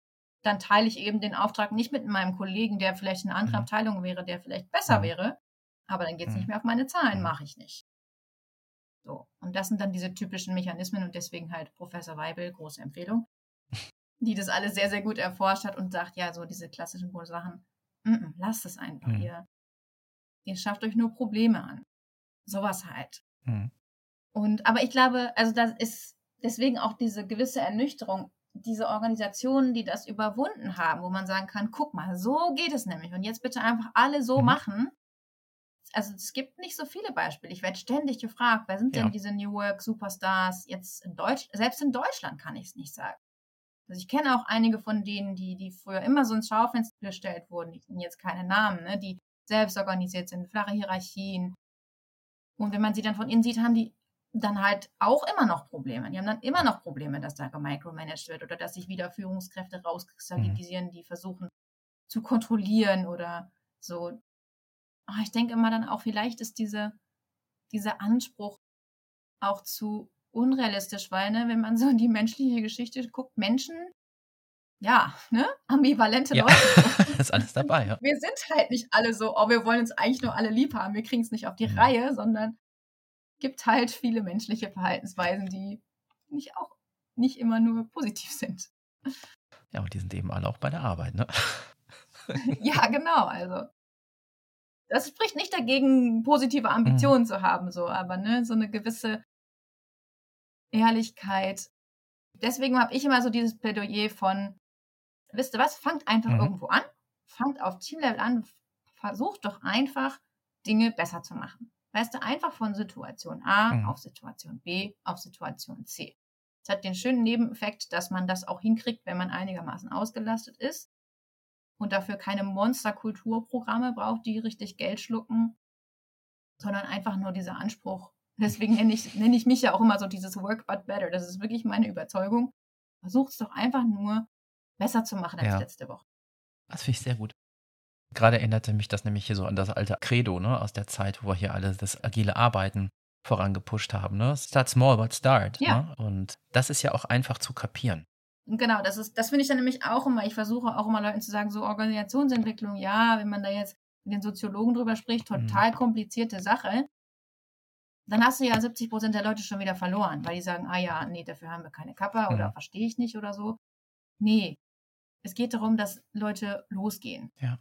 dann teile ich eben den Auftrag nicht mit meinem Kollegen, der vielleicht in einer anderen Mhm. Abteilung wäre, der vielleicht besser Mhm. wäre, aber dann geht es nicht Mhm. mehr auf meine Zahlen, Mhm. mache ich nicht. So. Und das sind dann diese typischen Mechanismen und deswegen halt Professor Weibel, große Empfehlung, die das alles sehr, sehr gut erforscht hat und sagt, ja, so diese klassischen Sachen, mm-mm, lasst es einfach, Mhm. ihr, ihr schafft euch nur Probleme an. Sowas halt. Mhm. Und, aber ich glaube, also das ist deswegen auch diese gewisse Ernüchterung, diese Organisationen, die das überwunden haben, wo man sagen kann, guck mal, so geht es nämlich und jetzt bitte einfach alle so Mhm. machen. Also es gibt nicht so viele Beispiele. Ich werde ständig gefragt, wer sind Ja. denn diese New Work Superstars jetzt in Deutschland? Selbst in Deutschland kann ich es nicht sagen. Also ich kenne auch einige von denen, die, die früher immer so ins Schaufenster gestellt wurden. Ich nenne jetzt keine Namen, ne, die selbst organisiert sind, flache Hierarchien. Und wenn man sie dann von innen sieht, haben die dann halt auch immer noch Probleme. Die haben dann immer noch Probleme, dass da gemicromanagt wird oder dass sich wieder Führungskräfte rauskristallisieren, die versuchen zu kontrollieren oder so. Oh, ich denke immer dann auch, vielleicht ist diese, dieser Anspruch auch zu unrealistisch, weil, ne, wenn man so in die menschliche Geschichte guckt, Menschen, ja, ne, ambivalente Ja, Leute. So. ist alles dabei, ja. Wir sind halt nicht alle so, oh, wir wollen uns eigentlich nur alle lieb haben, wir kriegen es nicht auf die Mhm. Reihe, sondern gibt halt viele menschliche Verhaltensweisen, die nicht auch nicht immer nur positiv sind. Ja, und die sind eben alle auch bei der Arbeit, ne? Ja, genau, also das spricht nicht dagegen, positive Mhm. Ambitionen zu haben, so, aber ne, so eine gewisse Ehrlichkeit. Deswegen habe ich immer so dieses Plädoyer von, wisst ihr was, fangt einfach Mhm. irgendwo an, fangt auf Teamlevel an, versucht doch einfach, Dinge besser zu machen. Weißt du, einfach von Situation A Mhm. auf Situation B auf Situation C. Es hat den schönen Nebeneffekt, dass man das auch hinkriegt, wenn man einigermaßen ausgelastet ist und dafür keine Monsterkulturprogramme braucht, die richtig Geld schlucken, sondern einfach nur dieser Anspruch. Deswegen nenne ich, nenne ich mich ja auch immer so dieses Work but better. Das ist wirklich meine Überzeugung. Versucht es doch einfach nur besser zu machen als Ja, letzte Woche. das finde ich sehr gut. Gerade erinnerte mich das nämlich hier so an das alte Credo, ne, aus der Zeit, wo wir hier alle das agile Arbeiten vorangepusht haben, ne? Start small, but start, Ja, ne? Und das ist ja auch einfach zu kapieren. und genau, das ist, das finde ich dann nämlich auch immer. Ich versuche auch immer Leuten zu sagen, so Organisationsentwicklung, ja, wenn man da jetzt mit den Soziologen drüber spricht, Mhm. total komplizierte Sache. Dann hast du ja siebzig Prozent der Leute schon wieder verloren, weil die sagen, ah ja, nee, dafür haben wir keine Kappa oder Mhm. verstehe ich nicht oder so. Nee, es geht darum, dass Leute losgehen, Ja.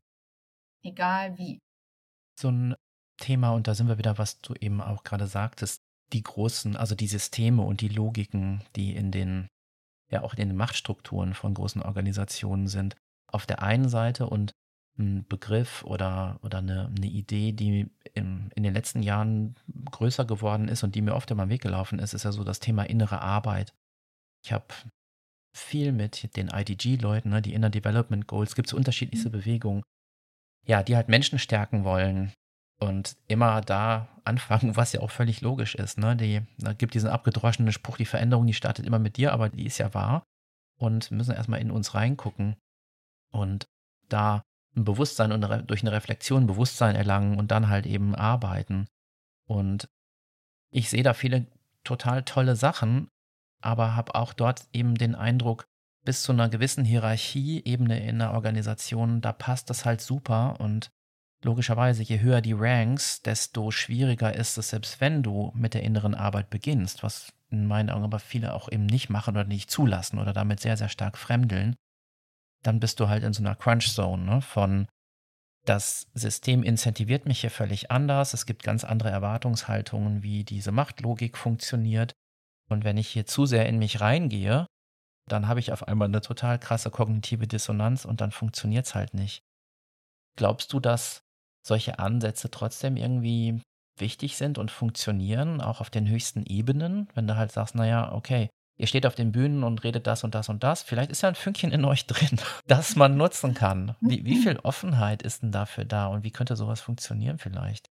egal wie. So ein Thema, und da sind wir wieder, was du eben auch gerade sagtest, die großen, also die Systeme und die Logiken, die in den, ja auch in den Machtstrukturen von großen Organisationen sind. Auf der einen Seite und ein Begriff oder, oder eine, eine Idee, die im, in den letzten Jahren größer geworden ist und die mir oft über den Weg gelaufen ist, ist ja so das Thema innere Arbeit. Ich habe viel mit den I D G-Leuten, ne, die Inner Development Goals, gibt es unterschiedlichste Bewegungen, ja, die halt Menschen stärken wollen und immer da anfangen, was ja auch völlig logisch ist. Ne? Die, da gibt diesen abgedroschenen Spruch, die Veränderung, die startet immer mit dir, aber die ist ja wahr und müssen erstmal in uns reingucken und da ein Bewusstsein und eine, durch eine Reflexion ein Bewusstsein erlangen und dann halt eben arbeiten. Und ich sehe da viele total tolle Sachen, aber habe auch dort eben den Eindruck, bis zu einer gewissen Hierarchieebene in der Organisation, da passt das halt super und logischerweise, je höher die Ranks, desto schwieriger ist es, selbst wenn du mit der inneren Arbeit beginnst, was in meinen Augen aber viele auch eben nicht machen oder nicht zulassen oder damit sehr, sehr stark fremdeln, dann bist du halt in so einer Crunch-Zone, ne, von das System incentiviert mich hier völlig anders, es gibt ganz andere Erwartungshaltungen, wie diese Machtlogik funktioniert und wenn ich hier zu sehr in mich reingehe, dann habe ich auf einmal eine total krasse kognitive Dissonanz und dann funktioniert es halt nicht. Glaubst du, dass solche Ansätze trotzdem irgendwie wichtig sind und funktionieren, auch auf den höchsten Ebenen, wenn du halt sagst, naja, okay, ihr steht auf den Bühnen und redet das und das und das, vielleicht ist ja ein Fünkchen in euch drin, das man nutzen kann. Wie, wie viel Offenheit ist denn dafür da und wie könnte sowas funktionieren vielleicht?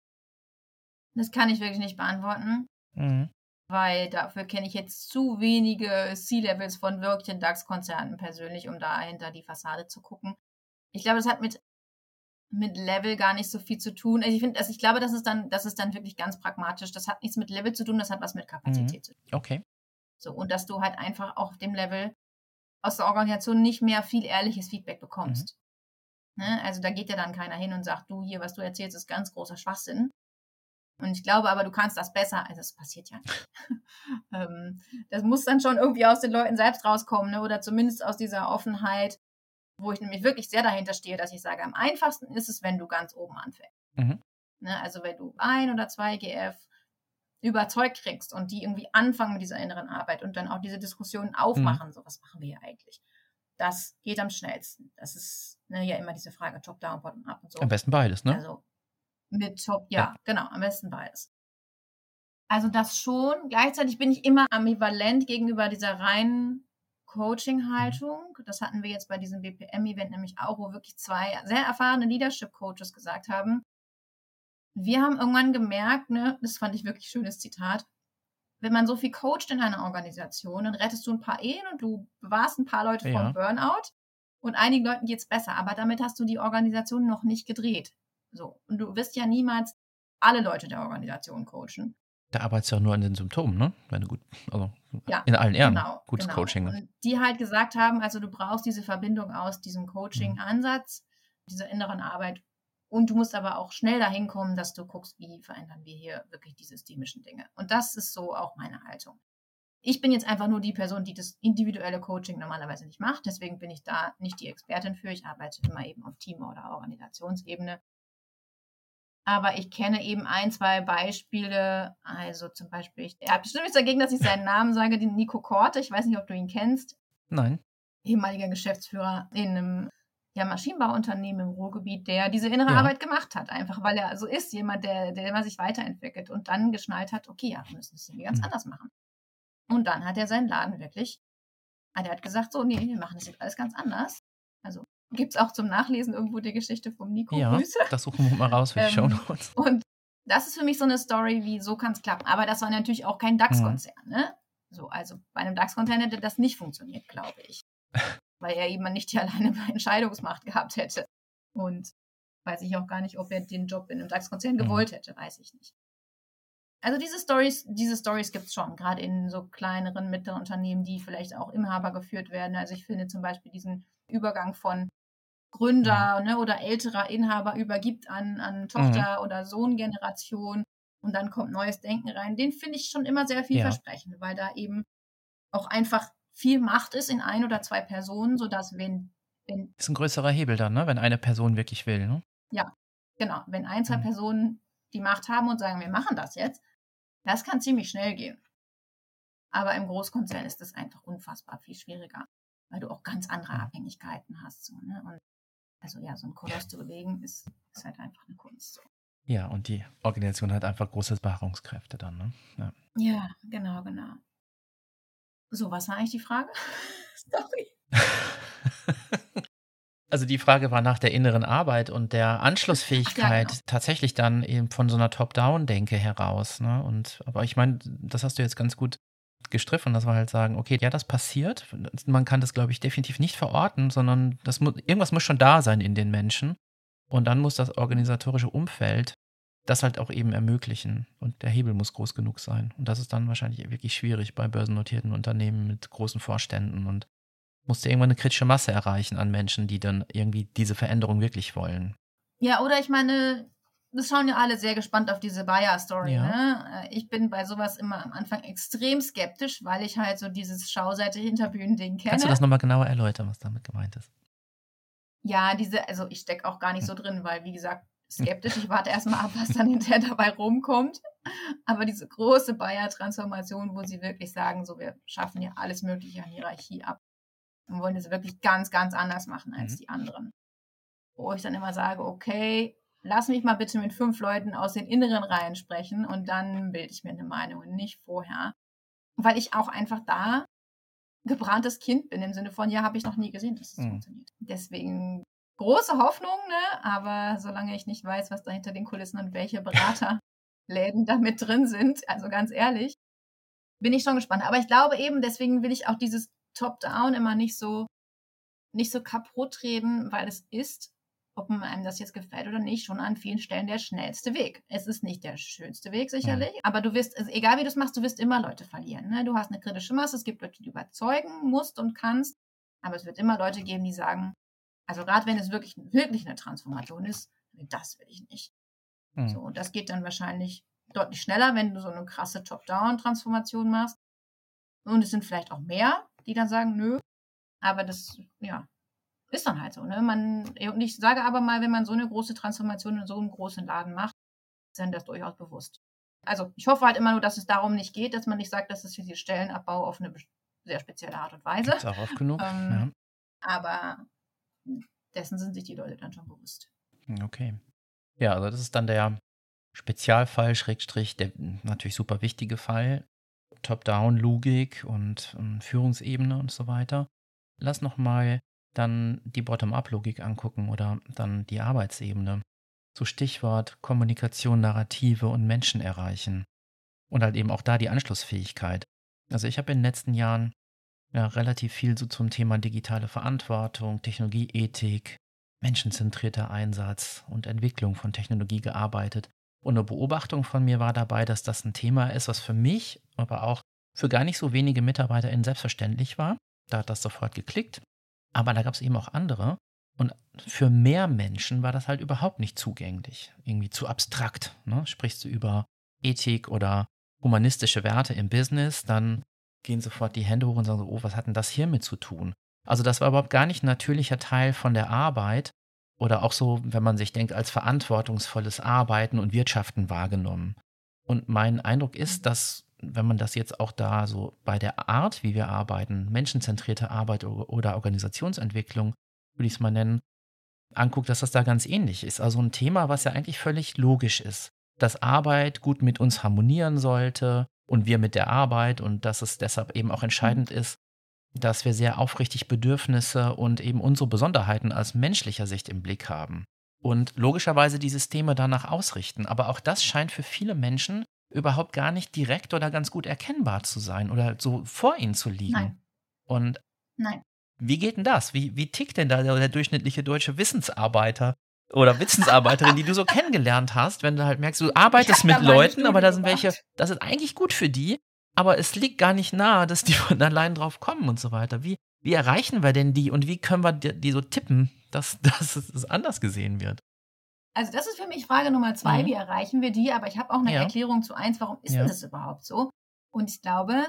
Das kann ich wirklich nicht beantworten, Mhm. weil dafür kenne ich jetzt zu wenige C-Levels von wirklichen DAX-Konzernen persönlich, um da hinter die Fassade zu gucken. Ich glaube, das hat mit, mit Level gar nicht so viel zu tun. Also ich finde, also ich glaube, das ist dann, das ist dann wirklich ganz pragmatisch. Das hat nichts mit Level zu tun, das hat was mit Mhm. Kapazität zu tun. Okay. So, und dass du halt einfach auch auf dem Level aus der Organisation nicht mehr viel ehrliches Feedback Mhm. bekommst. Ne? Also da geht ja dann keiner hin und sagt, du, hier, was du erzählst, ist ganz großer Schwachsinn. Und ich glaube aber, du kannst das besser, also das passiert ja nicht. ähm, das muss dann schon irgendwie aus den Leuten selbst rauskommen, ne? Oder zumindest aus dieser Offenheit, wo ich nämlich wirklich sehr dahinter stehe, dass ich sage, am einfachsten ist es, wenn du ganz oben anfängst. Mhm. Ne? Also wenn du ein oder zwei G F überzeugt kriegst und die irgendwie anfangen mit dieser inneren Arbeit und dann auch diese Diskussionen aufmachen, Mhm. so was machen wir hier eigentlich. Das geht am schnellsten. Das ist ne, ja immer diese Frage Top-Down, Bottom-Up und so. Am besten beides, ne? Also mit Top, ja, Ja. genau, am besten beides. Also das schon. Gleichzeitig bin ich immer ambivalent gegenüber dieser reinen Coaching-Haltung. Das hatten wir jetzt bei diesem B P M-Event nämlich auch, wo wirklich zwei sehr erfahrene Leadership-Coaches gesagt haben, wir haben irgendwann gemerkt, ne, das fand ich wirklich schönes Zitat, wenn man so viel coacht in einer Organisation, dann rettest du ein paar Ehen und du bewahrst ein paar Leute Ja. vom Burnout und einigen Leuten geht's besser, aber damit hast du die Organisation noch nicht gedreht. So. Und du wirst ja niemals alle Leute der Organisation coachen. Da arbeitest du ja nur an den Symptomen, ne? Wenn du gut, also Ja, in allen Ehren genau, gutes genau. Coaching hast. Und die halt gesagt haben, also du brauchst diese Verbindung aus diesem Mhm. Coaching-Ansatz, dieser inneren Arbeit. Und du musst aber auch schnell dahin kommen, dass du guckst, wie verändern wir hier wirklich die systemischen Dinge. Und das ist so auch meine Haltung. Ich bin jetzt einfach nur die Person, die das individuelle Coaching normalerweise nicht macht. Deswegen bin ich da nicht die Expertin für. Ich arbeite immer eben auf Team- oder Organisationsebene. Aber ich kenne eben ein, zwei Beispiele. Also zum Beispiel, ich habe bestimmt nichts dagegen, dass ich seinen Namen sage, den Nico Korte. Ich weiß nicht, ob du ihn kennst. Nein. Ehemaliger Geschäftsführer in einem ja, Maschinenbauunternehmen im Ruhrgebiet, der diese innere Ja. Arbeit gemacht hat. Einfach weil er so ist, jemand, der, der immer sich weiterentwickelt und dann geschnallt hat, okay, ja, wir müssen es irgendwie ganz Mhm. anders machen. Und dann hat er seinen Laden wirklich, er hat gesagt, so, nee, wir machen das jetzt alles ganz anders. Also gibt es auch zum Nachlesen irgendwo die Geschichte vom Nico. Ja, Grüße. das suchen wir mal raus für die Ähm, Shownotes. Und das ist für mich so eine Story, wie so kann es klappen. Aber das war natürlich auch kein Mhm. DAX-Konzern. Ne? So, also bei einem DAX-Konzern hätte das nicht funktioniert, glaube ich. Weil er eben nicht die alleine Entscheidungsmacht gehabt hätte. Und weiß ich auch gar nicht, ob er den Job in einem DAX-Konzern Mhm. gewollt hätte, weiß ich nicht. Also diese Stories, diese Stories gibt es schon, gerade in so kleineren, mittleren Unternehmen, die vielleicht auch Inhaber geführt werden. Also ich finde zum Beispiel diesen Übergang von Gründer ne, oder älterer Inhaber übergibt an, an Tochter- oder Sohngeneration und dann kommt neues Denken rein. Den finde ich schon immer sehr vielversprechend, ja. Weil da eben auch einfach viel Macht ist in ein oder zwei Personen, sodass wenn... wenn ist ein größerer Hebel dann, ne? Wenn eine Person wirklich will, ne? Ja, genau. Wenn ein, zwei Mhm. Personen die Macht haben und sagen, wir machen das jetzt, das kann ziemlich schnell gehen. Aber im Großkonzern ist das einfach unfassbar viel schwieriger, weil du auch ganz andere Mhm. Abhängigkeiten hast. So, ne? Und also ja, so ein Koloss zu bewegen, ist, ist halt einfach eine Kunst. So. Ja, und die Organisation hat einfach große Beharrungskräfte dann, ne? Ja, ja genau, genau. So, was war eigentlich die Frage? Sorry. Also die Frage war nach der inneren Arbeit und der Anschlussfähigkeit Ach ja, genau. tatsächlich dann eben von so einer Top-Down-Denke heraus. Ne? Und aber ich meine, das hast du jetzt ganz gut gestriffen, dass wir halt sagen, okay, ja, das passiert. Man kann das, glaube ich, definitiv nicht verorten, sondern das muss, irgendwas muss schon da sein in den Menschen. Und dann muss das organisatorische Umfeld das halt auch eben ermöglichen. Und der Hebel muss groß genug sein. Und das ist dann wahrscheinlich wirklich schwierig bei börsennotierten Unternehmen mit großen Vorständen und musste irgendwann eine kritische Masse erreichen an Menschen, die dann irgendwie diese Veränderung wirklich wollen. Ja, oder ich meine, wir schauen ja alle sehr gespannt auf diese Bayer-Story. Ja. Ne? Ich bin bei sowas immer am Anfang extrem skeptisch, weil ich halt so dieses Schauseite-Hinterbühnen-Ding kenne. Kannst du das nochmal genauer erläutern, was damit gemeint ist? Ja, diese, also ich stecke auch gar nicht so drin, weil, wie gesagt, skeptisch. Ich warte erstmal ab, was dann hinterher dabei rumkommt. Aber diese große Bayer-Transformation, wo sie wirklich sagen, so, wir schaffen ja alles Mögliche an Hierarchie ab und wollen das wirklich ganz, ganz anders machen als Mhm. die anderen. Wo ich dann immer sage, okay, lass mich mal bitte mit fünf Leuten aus den inneren Reihen sprechen und dann bilde ich mir eine Meinung und nicht vorher. Weil ich auch einfach da gebranntes Kind bin, im Sinne von, ja, habe ich noch nie gesehen, dass es Mhm. funktioniert. Deswegen große Hoffnung, ne? Aber solange ich nicht weiß, was da hinter den Kulissen und welche Beraterläden da mit drin sind, also ganz ehrlich, bin ich schon gespannt. Aber ich glaube eben, deswegen will ich auch dieses Top-Down immer nicht so, nicht so kaputt reden, weil es ist, ob einem das jetzt gefällt oder nicht, schon an vielen Stellen der schnellste Weg. Es ist nicht der schönste Weg sicherlich, mhm. aber du wirst, also egal wie du es machst, du wirst immer Leute verlieren. Ne? Du hast eine kritische Masse, es gibt Leute, die du überzeugen musst und kannst Aber es wird immer Leute geben, die sagen, also gerade wenn es wirklich, wirklich eine Transformation ist, das will ich nicht. Hm. So, und das geht dann wahrscheinlich deutlich schneller, wenn du so eine krasse Top-Down-Transformation machst. Und es sind vielleicht auch mehr, die dann sagen, nö. Aber das, ja, ist dann halt so, ne? Man, und ich sage aber mal, wenn man so eine große Transformation in so einem großen Laden macht, ist dann das durchaus bewusst. Also ich hoffe halt immer nur, dass es darum nicht geht, dass man nicht sagt, dass es hier Stellenabbau auf eine sehr spezielle Art und Weise. Gibt's auch oft genug. Ähm, ja. Aber dessen sind sich die Leute dann schon bewusst. Okay. Ja, also das ist dann der Spezialfall, Schrägstrich, der natürlich super wichtige Fall. Top-Down-Logik und ähm, Führungsebene und so weiter. Lass nochmal dann die Bottom-Up-Logik angucken oder dann die Arbeitsebene. So Stichwort Kommunikation, Narrative und Menschen erreichen. Und halt eben auch da die Anschlussfähigkeit. Also ich habe in den letzten Jahren ja relativ viel so zum Thema digitale Verantwortung, Technologieethik, menschenzentrierter Einsatz und Entwicklung von Technologie gearbeitet. Und eine Beobachtung von mir war dabei, dass das ein Thema ist, was für mich, aber auch für gar nicht so wenige MitarbeiterInnen selbstverständlich war. Da hat das sofort geklickt. Aber da gab es eben auch andere. Und für mehr Menschen war das halt überhaupt nicht zugänglich. Irgendwie zu abstrakt. Ne? Sprichst du über Ethik oder humanistische Werte im Business, dann gehen sofort die Hände hoch und sagen so, oh, was hat denn das hiermit zu tun? Also das war überhaupt gar nicht ein natürlicher Teil von der Arbeit oder auch so, wenn man sich denkt, als verantwortungsvolles Arbeiten und Wirtschaften wahrgenommen. Und mein Eindruck ist, dass, wenn man das jetzt auch da so bei der Art, wie wir arbeiten, menschenzentrierte Arbeit oder Organisationsentwicklung, würde ich es mal nennen, anguckt, dass das da ganz ähnlich ist. Also ein Thema, was ja eigentlich völlig logisch ist, dass Arbeit gut mit uns harmonieren sollte und wir mit der Arbeit und dass es deshalb eben auch entscheidend ist, dass wir sehr aufrichtig Bedürfnisse und eben unsere Besonderheiten aus menschlicher Sicht im Blick haben und logischerweise die Systeme danach ausrichten. Aber auch das scheint für viele Menschen überhaupt gar nicht direkt oder ganz gut erkennbar zu sein oder so vor ihnen zu liegen. Nein. Und Nein. wie geht denn das? Wie, wie tickt denn da der, der durchschnittliche deutsche Wissensarbeiter oder Wissensarbeiterin, die du so kennengelernt hast, wenn du halt merkst, du arbeitest mit Leuten, aber da sind welche, das ist eigentlich gut für die, aber es liegt gar nicht nahe, dass die von allein drauf kommen und so weiter. Wie, wie erreichen wir denn die und wie können wir die, die so tippen, dass, dass es anders gesehen wird? Also das ist für mich Frage Nummer zwei, Mhm. wie erreichen wir die? Aber ich habe auch eine Ja. Erklärung zu eins, warum ist Ja. denn das überhaupt so? Und ich glaube,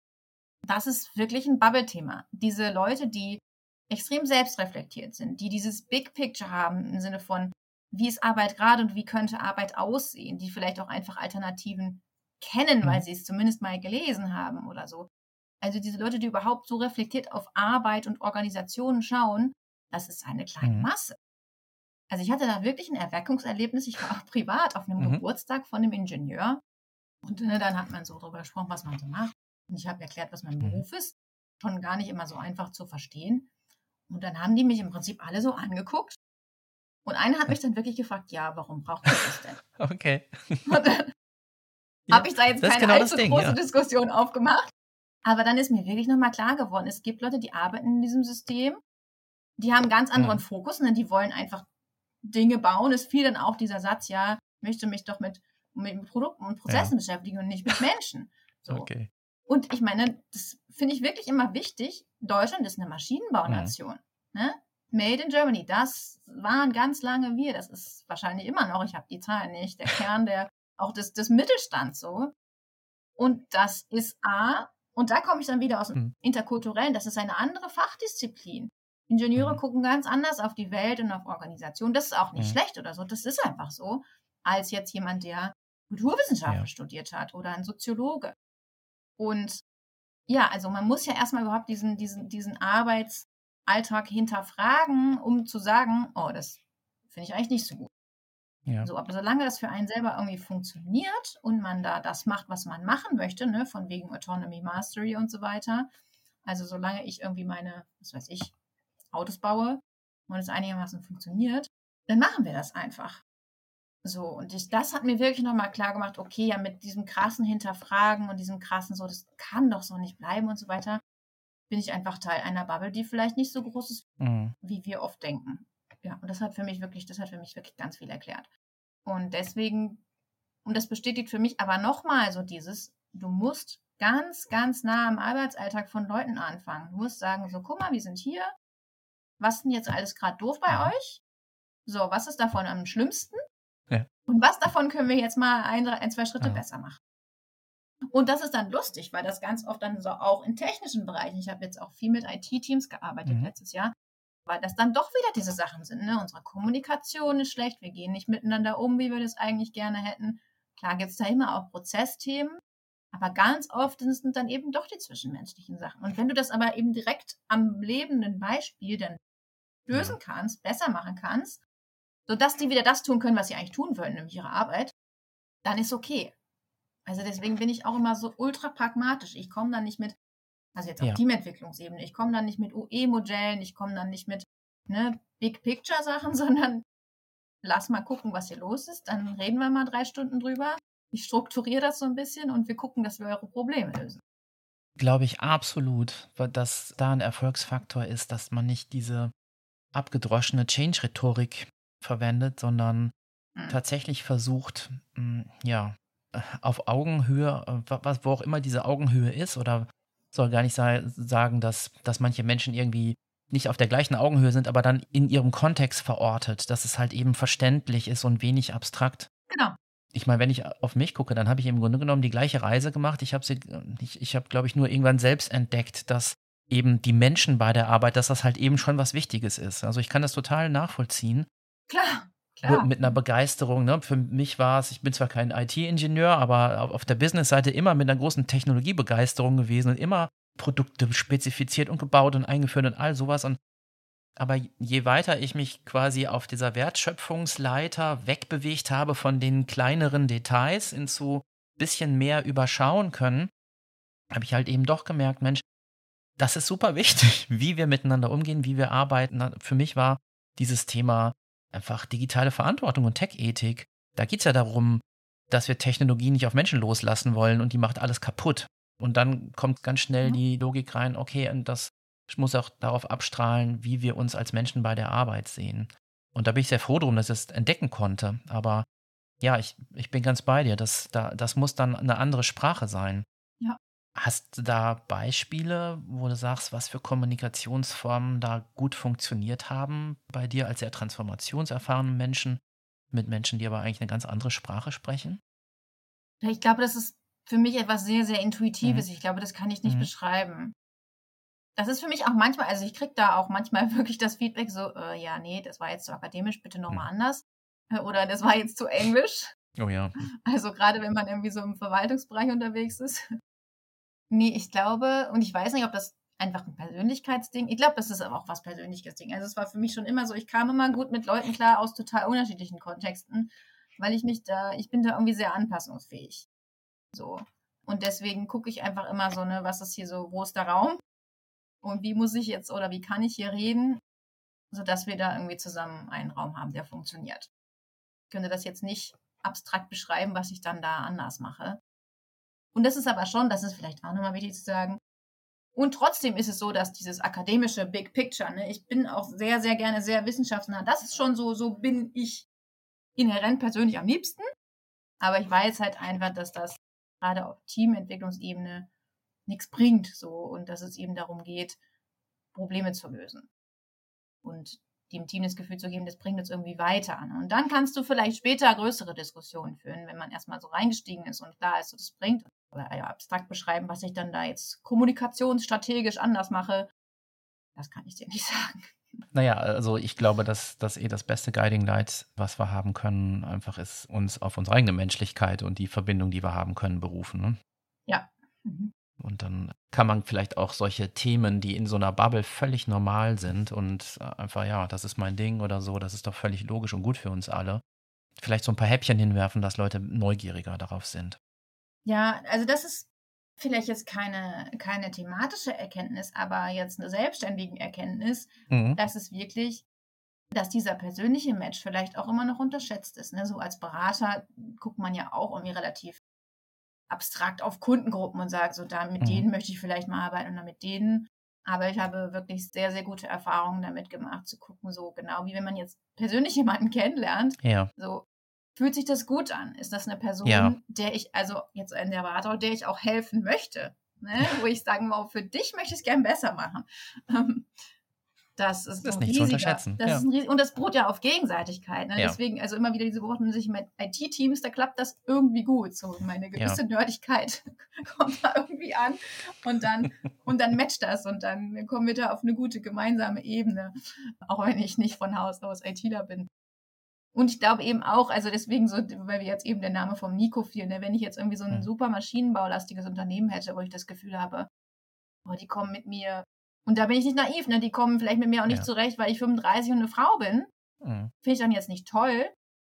das ist wirklich ein Bubble-Thema. Diese Leute, die extrem selbstreflektiert sind, die dieses Big Picture haben im Sinne von, wie ist Arbeit gerade und wie könnte Arbeit aussehen, die vielleicht auch einfach Alternativen kennen, Mhm. weil sie es zumindest mal gelesen haben oder so. Also diese Leute, die überhaupt so reflektiert auf Arbeit und Organisationen schauen, das ist eine kleine Mhm. Masse. Also ich hatte da wirklich ein Erweckungserlebnis. Ich war auch privat auf einem Mhm. Geburtstag von einem Ingenieur. Und ne, dann hat man so darüber gesprochen, was man so macht. Und ich habe erklärt, was mein Mhm. Beruf ist. Schon gar nicht immer so einfach zu verstehen. Und dann haben die mich im Prinzip alle so angeguckt. Und einer hat mich dann wirklich gefragt, ja, warum braucht ihr das denn? Okay. Und dann Ja, habe ich da jetzt das ist keine genau das allzu Ding, große ja. Diskussion aufgemacht. Aber dann ist mir wirklich nochmal klar geworden, es gibt Leute, die arbeiten in diesem System. Die haben einen ganz anderen Mhm. Fokus. Ne? Die wollen einfach Dinge bauen. Es fiel dann auch dieser Satz, ja, ich möchte mich doch mit, mit Produkten und Prozessen Ja. beschäftigen und nicht mit Menschen. So. Okay. Und ich meine, das finde ich wirklich immer wichtig. Deutschland ist eine Maschinenbaunation. Mhm. Ne? Made in Germany, das waren ganz lange wir. Das ist wahrscheinlich immer noch, ich habe die Zahlen nicht, der Kern der auch des, des Mittelstands so. Und das ist A, und da komme ich dann wieder aus dem Mhm. Interkulturellen, das ist eine andere Fachdisziplin. Ingenieure Mhm. gucken ganz anders auf die Welt und auf Organisation. Das ist auch nicht Mhm. schlecht oder so. Das ist einfach so, als jetzt jemand, der Kulturwissenschaften Ja. studiert hat oder ein Soziologe. Und ja, also man muss ja erstmal überhaupt diesen, diesen, diesen Arbeitsalltag hinterfragen, um zu sagen, oh, das finde ich eigentlich nicht so gut. Ja. So, aber solange das für einen selber irgendwie funktioniert und man da das macht, was man machen möchte, ne, von wegen Autonomy, Mastery und so weiter, also solange ich irgendwie meine, was weiß ich, Autos baue und es einigermaßen funktioniert, dann machen wir das einfach. So, und ich, das hat mir wirklich nochmal klar gemacht, okay, ja, mit diesem krassen Hinterfragen und diesem krassen so, das kann doch so nicht bleiben und so weiter, bin ich einfach Teil einer Bubble, die vielleicht nicht so groß ist, Mhm. wie wir oft denken. Ja, und das hat für mich wirklich, das hat für mich wirklich ganz viel erklärt. Und deswegen, und das bestätigt für mich aber nochmal so dieses, du musst ganz, ganz nah am Arbeitsalltag von Leuten anfangen. Du musst sagen, so, guck mal, wir sind hier. Was ist denn jetzt alles gerade doof bei Mhm. euch? So, was ist davon am schlimmsten? Ja. Und was davon können wir jetzt mal ein, ein zwei Schritte Ja. besser machen? Und das ist dann lustig, weil das ganz oft dann so auch in technischen Bereichen, ich habe jetzt auch viel mit I T-Teams gearbeitet Mhm. letztes Jahr, weil das dann doch wieder diese Sachen sind. Ne? Unsere Kommunikation ist schlecht, wir gehen nicht miteinander um, wie wir das eigentlich gerne hätten. Klar gibt es da immer auch Prozessthemen, aber ganz oft sind es dann eben doch die zwischenmenschlichen Sachen. Und wenn du das aber eben direkt am lebenden Beispiel dann lösen Ja. kannst, besser machen kannst, sodass die wieder das tun können, was sie eigentlich tun wollen, nämlich ihre Arbeit, dann ist okay. Also deswegen bin ich auch immer so ultra pragmatisch. Ich komme dann nicht mit, also jetzt auf Ja. Teamentwicklungsebene, ich komme dann nicht mit U E-Modellen, ich komme dann nicht mit ne, Big-Picture-Sachen, sondern lass mal gucken, was hier los ist. Dann reden wir mal drei Stunden drüber. Ich strukturiere das so ein bisschen und wir gucken, dass wir eure Probleme lösen. Glaube ich absolut, weil das da ein Erfolgsfaktor ist, dass man nicht diese abgedroschene Change-Rhetorik verwendet, sondern Hm. tatsächlich versucht, mh, ja, äh, auf Augenhöhe, äh, wa- was, wo auch immer diese Augenhöhe ist, oder soll gar nicht sei, sagen, dass, dass manche Menschen irgendwie nicht auf der gleichen Augenhöhe sind, aber dann in ihrem Kontext verortet, dass es halt eben verständlich ist und wenig abstrakt. Genau. Ich meine, wenn ich auf mich gucke, dann habe ich im Grunde genommen die gleiche Reise gemacht. Ich habe sie, ich, ich habe, glaube ich, nur irgendwann selbst entdeckt, dass eben die Menschen bei der Arbeit, dass das halt eben schon was Wichtiges ist. Also ich kann das total nachvollziehen. Klar, Be- klar. Mit einer Begeisterung. Ne? Für mich war es, ich bin zwar kein I T-Ingenieur, aber auf auf der Business-Seite immer mit einer großen Technologiebegeisterung gewesen und immer Produkte spezifiziert und gebaut und eingeführt und all sowas. Und aber je weiter ich mich quasi auf dieser Wertschöpfungsleiter wegbewegt habe von den kleineren Details hin zu bisschen mehr überschauen können, habe ich halt eben doch gemerkt, Mensch, das ist super wichtig, wie wir miteinander umgehen, wie wir arbeiten. Na, Für mich war dieses Thema einfach digitale Verantwortung und Tech-Ethik. Da geht es ja darum, dass wir Technologie nicht auf Menschen loslassen wollen und die macht alles kaputt. Und dann kommt ganz schnell Mhm. die Logik rein, okay, und das muss auch darauf abstrahlen, wie wir uns als Menschen bei der Arbeit sehen. Und da bin ich sehr froh drum, dass ich es entdecken konnte. Aber ja, ich, ich bin ganz bei dir. Das, da, das muss dann eine andere Sprache sein. Ja. Hast du da Beispiele, wo du sagst, was für Kommunikationsformen da gut funktioniert haben bei dir als sehr transformationserfahrenen Menschen mit Menschen, die aber eigentlich eine ganz andere Sprache sprechen? Ja, ich glaube, das ist für mich etwas sehr, sehr Mhm. Intuitives. Ich glaube, das kann ich nicht Mhm. beschreiben. Das ist für mich auch manchmal, also ich kriege da auch manchmal wirklich das Feedback so, äh, ja, nee, das war jetzt zu akademisch, bitte nochmal Mhm. anders. Äh, Oder das war jetzt zu englisch. Oh ja. Also gerade wenn man irgendwie so im Verwaltungsbereich unterwegs ist. Nee, ich glaube, und ich weiß nicht, ob das einfach ein Persönlichkeitsding, ich glaube, das ist aber auch was Persönlichkeitsding. Also es war für mich schon immer so, ich kam immer gut mit Leuten klar aus total unterschiedlichen Kontexten, weil ich mich da, ich bin da irgendwie sehr anpassungsfähig. So. Und deswegen gucke ich einfach immer so, ne, was ist hier so, wo ist der Raum? Und wie muss ich jetzt oder wie kann ich hier reden, sodass wir da irgendwie zusammen einen Raum haben, der funktioniert. Ich könnte das jetzt nicht abstrakt beschreiben, was ich dann da anders mache. Und das ist aber schon, das ist vielleicht auch nochmal wichtig zu sagen, und trotzdem ist es so, dass dieses akademische Big Picture, ne, ich bin auch sehr, sehr gerne sehr wissenschaftsnah. Das ist schon so, so bin ich inhärent persönlich am liebsten. Aber ich weiß halt einfach, dass das gerade auf Teamentwicklungsebene nichts bringt, so, und dass es eben darum geht, Probleme zu lösen. Und dem Team das Gefühl zu geben, das bringt uns irgendwie weiter. Ne? Und dann kannst du vielleicht später größere Diskussionen führen, wenn man erstmal so reingestiegen ist und klar ist, so das bringt. Oder ja, abstrakt beschreiben, was ich dann da jetzt kommunikationsstrategisch anders mache, das kann ich dir nicht sagen. Naja, also ich glaube, dass das eh das beste Guiding Light, was wir haben können, einfach ist, uns auf unsere eigene Menschlichkeit und die Verbindung, die wir haben können, berufen. Ne? Ja. Mhm. Und dann kann man vielleicht auch solche Themen, die in so einer Bubble völlig normal sind und äh, einfach, ja, das ist mein Ding oder so, das ist doch völlig logisch und gut für uns alle, vielleicht so ein paar Häppchen hinwerfen, dass Leute neugieriger darauf sind. Ja, also das ist vielleicht jetzt keine, keine thematische Erkenntnis, aber jetzt eine selbstständige Erkenntnis, Mhm. dass es wirklich, dass dieser persönliche Match vielleicht auch immer noch unterschätzt ist. Ne? So als Berater guckt man ja auch irgendwie relativ abstrakt auf Kundengruppen und sagt, so da mit Mhm. denen möchte ich vielleicht mal arbeiten und dann mit denen. Aber ich habe wirklich sehr, sehr gute Erfahrungen damit gemacht, zu gucken, so genau wie wenn man jetzt persönlich jemanden kennenlernt, Ja. so fühlt sich das gut an? Ist das eine Person, Ja. der ich, also jetzt in der Beratung, der ich auch helfen möchte? Ne? Wo ich sagen will, für dich möchte ich es gern besser machen. Das ist, Das ist ein nicht zu riesiger, unterschätzen. das Ja. ist ein riesiger, und das beruht ja auf Gegenseitigkeit. Ne? Ja. Deswegen, also immer wieder diese Beobachtungen sich mit I T-Teams, da klappt das irgendwie gut. So meine gewisse Ja. Nerdigkeit kommt da irgendwie an und dann, und dann matcht das und dann kommen wir da auf eine gute gemeinsame Ebene, auch wenn ich nicht von Haus aus ITler bin. Und ich glaube eben auch, also deswegen so, weil wir jetzt eben der Name vom Nico fiel, ne? Wenn ich jetzt irgendwie so ein Mhm. super maschinenbaulastiges Unternehmen hätte, wo ich das Gefühl habe, oh, die kommen mit mir, und da bin ich nicht naiv, ne? Die kommen vielleicht mit mir auch nicht Ja. zurecht, weil ich fünfunddreißig und eine Frau bin. Mhm. Finde ich dann jetzt nicht toll.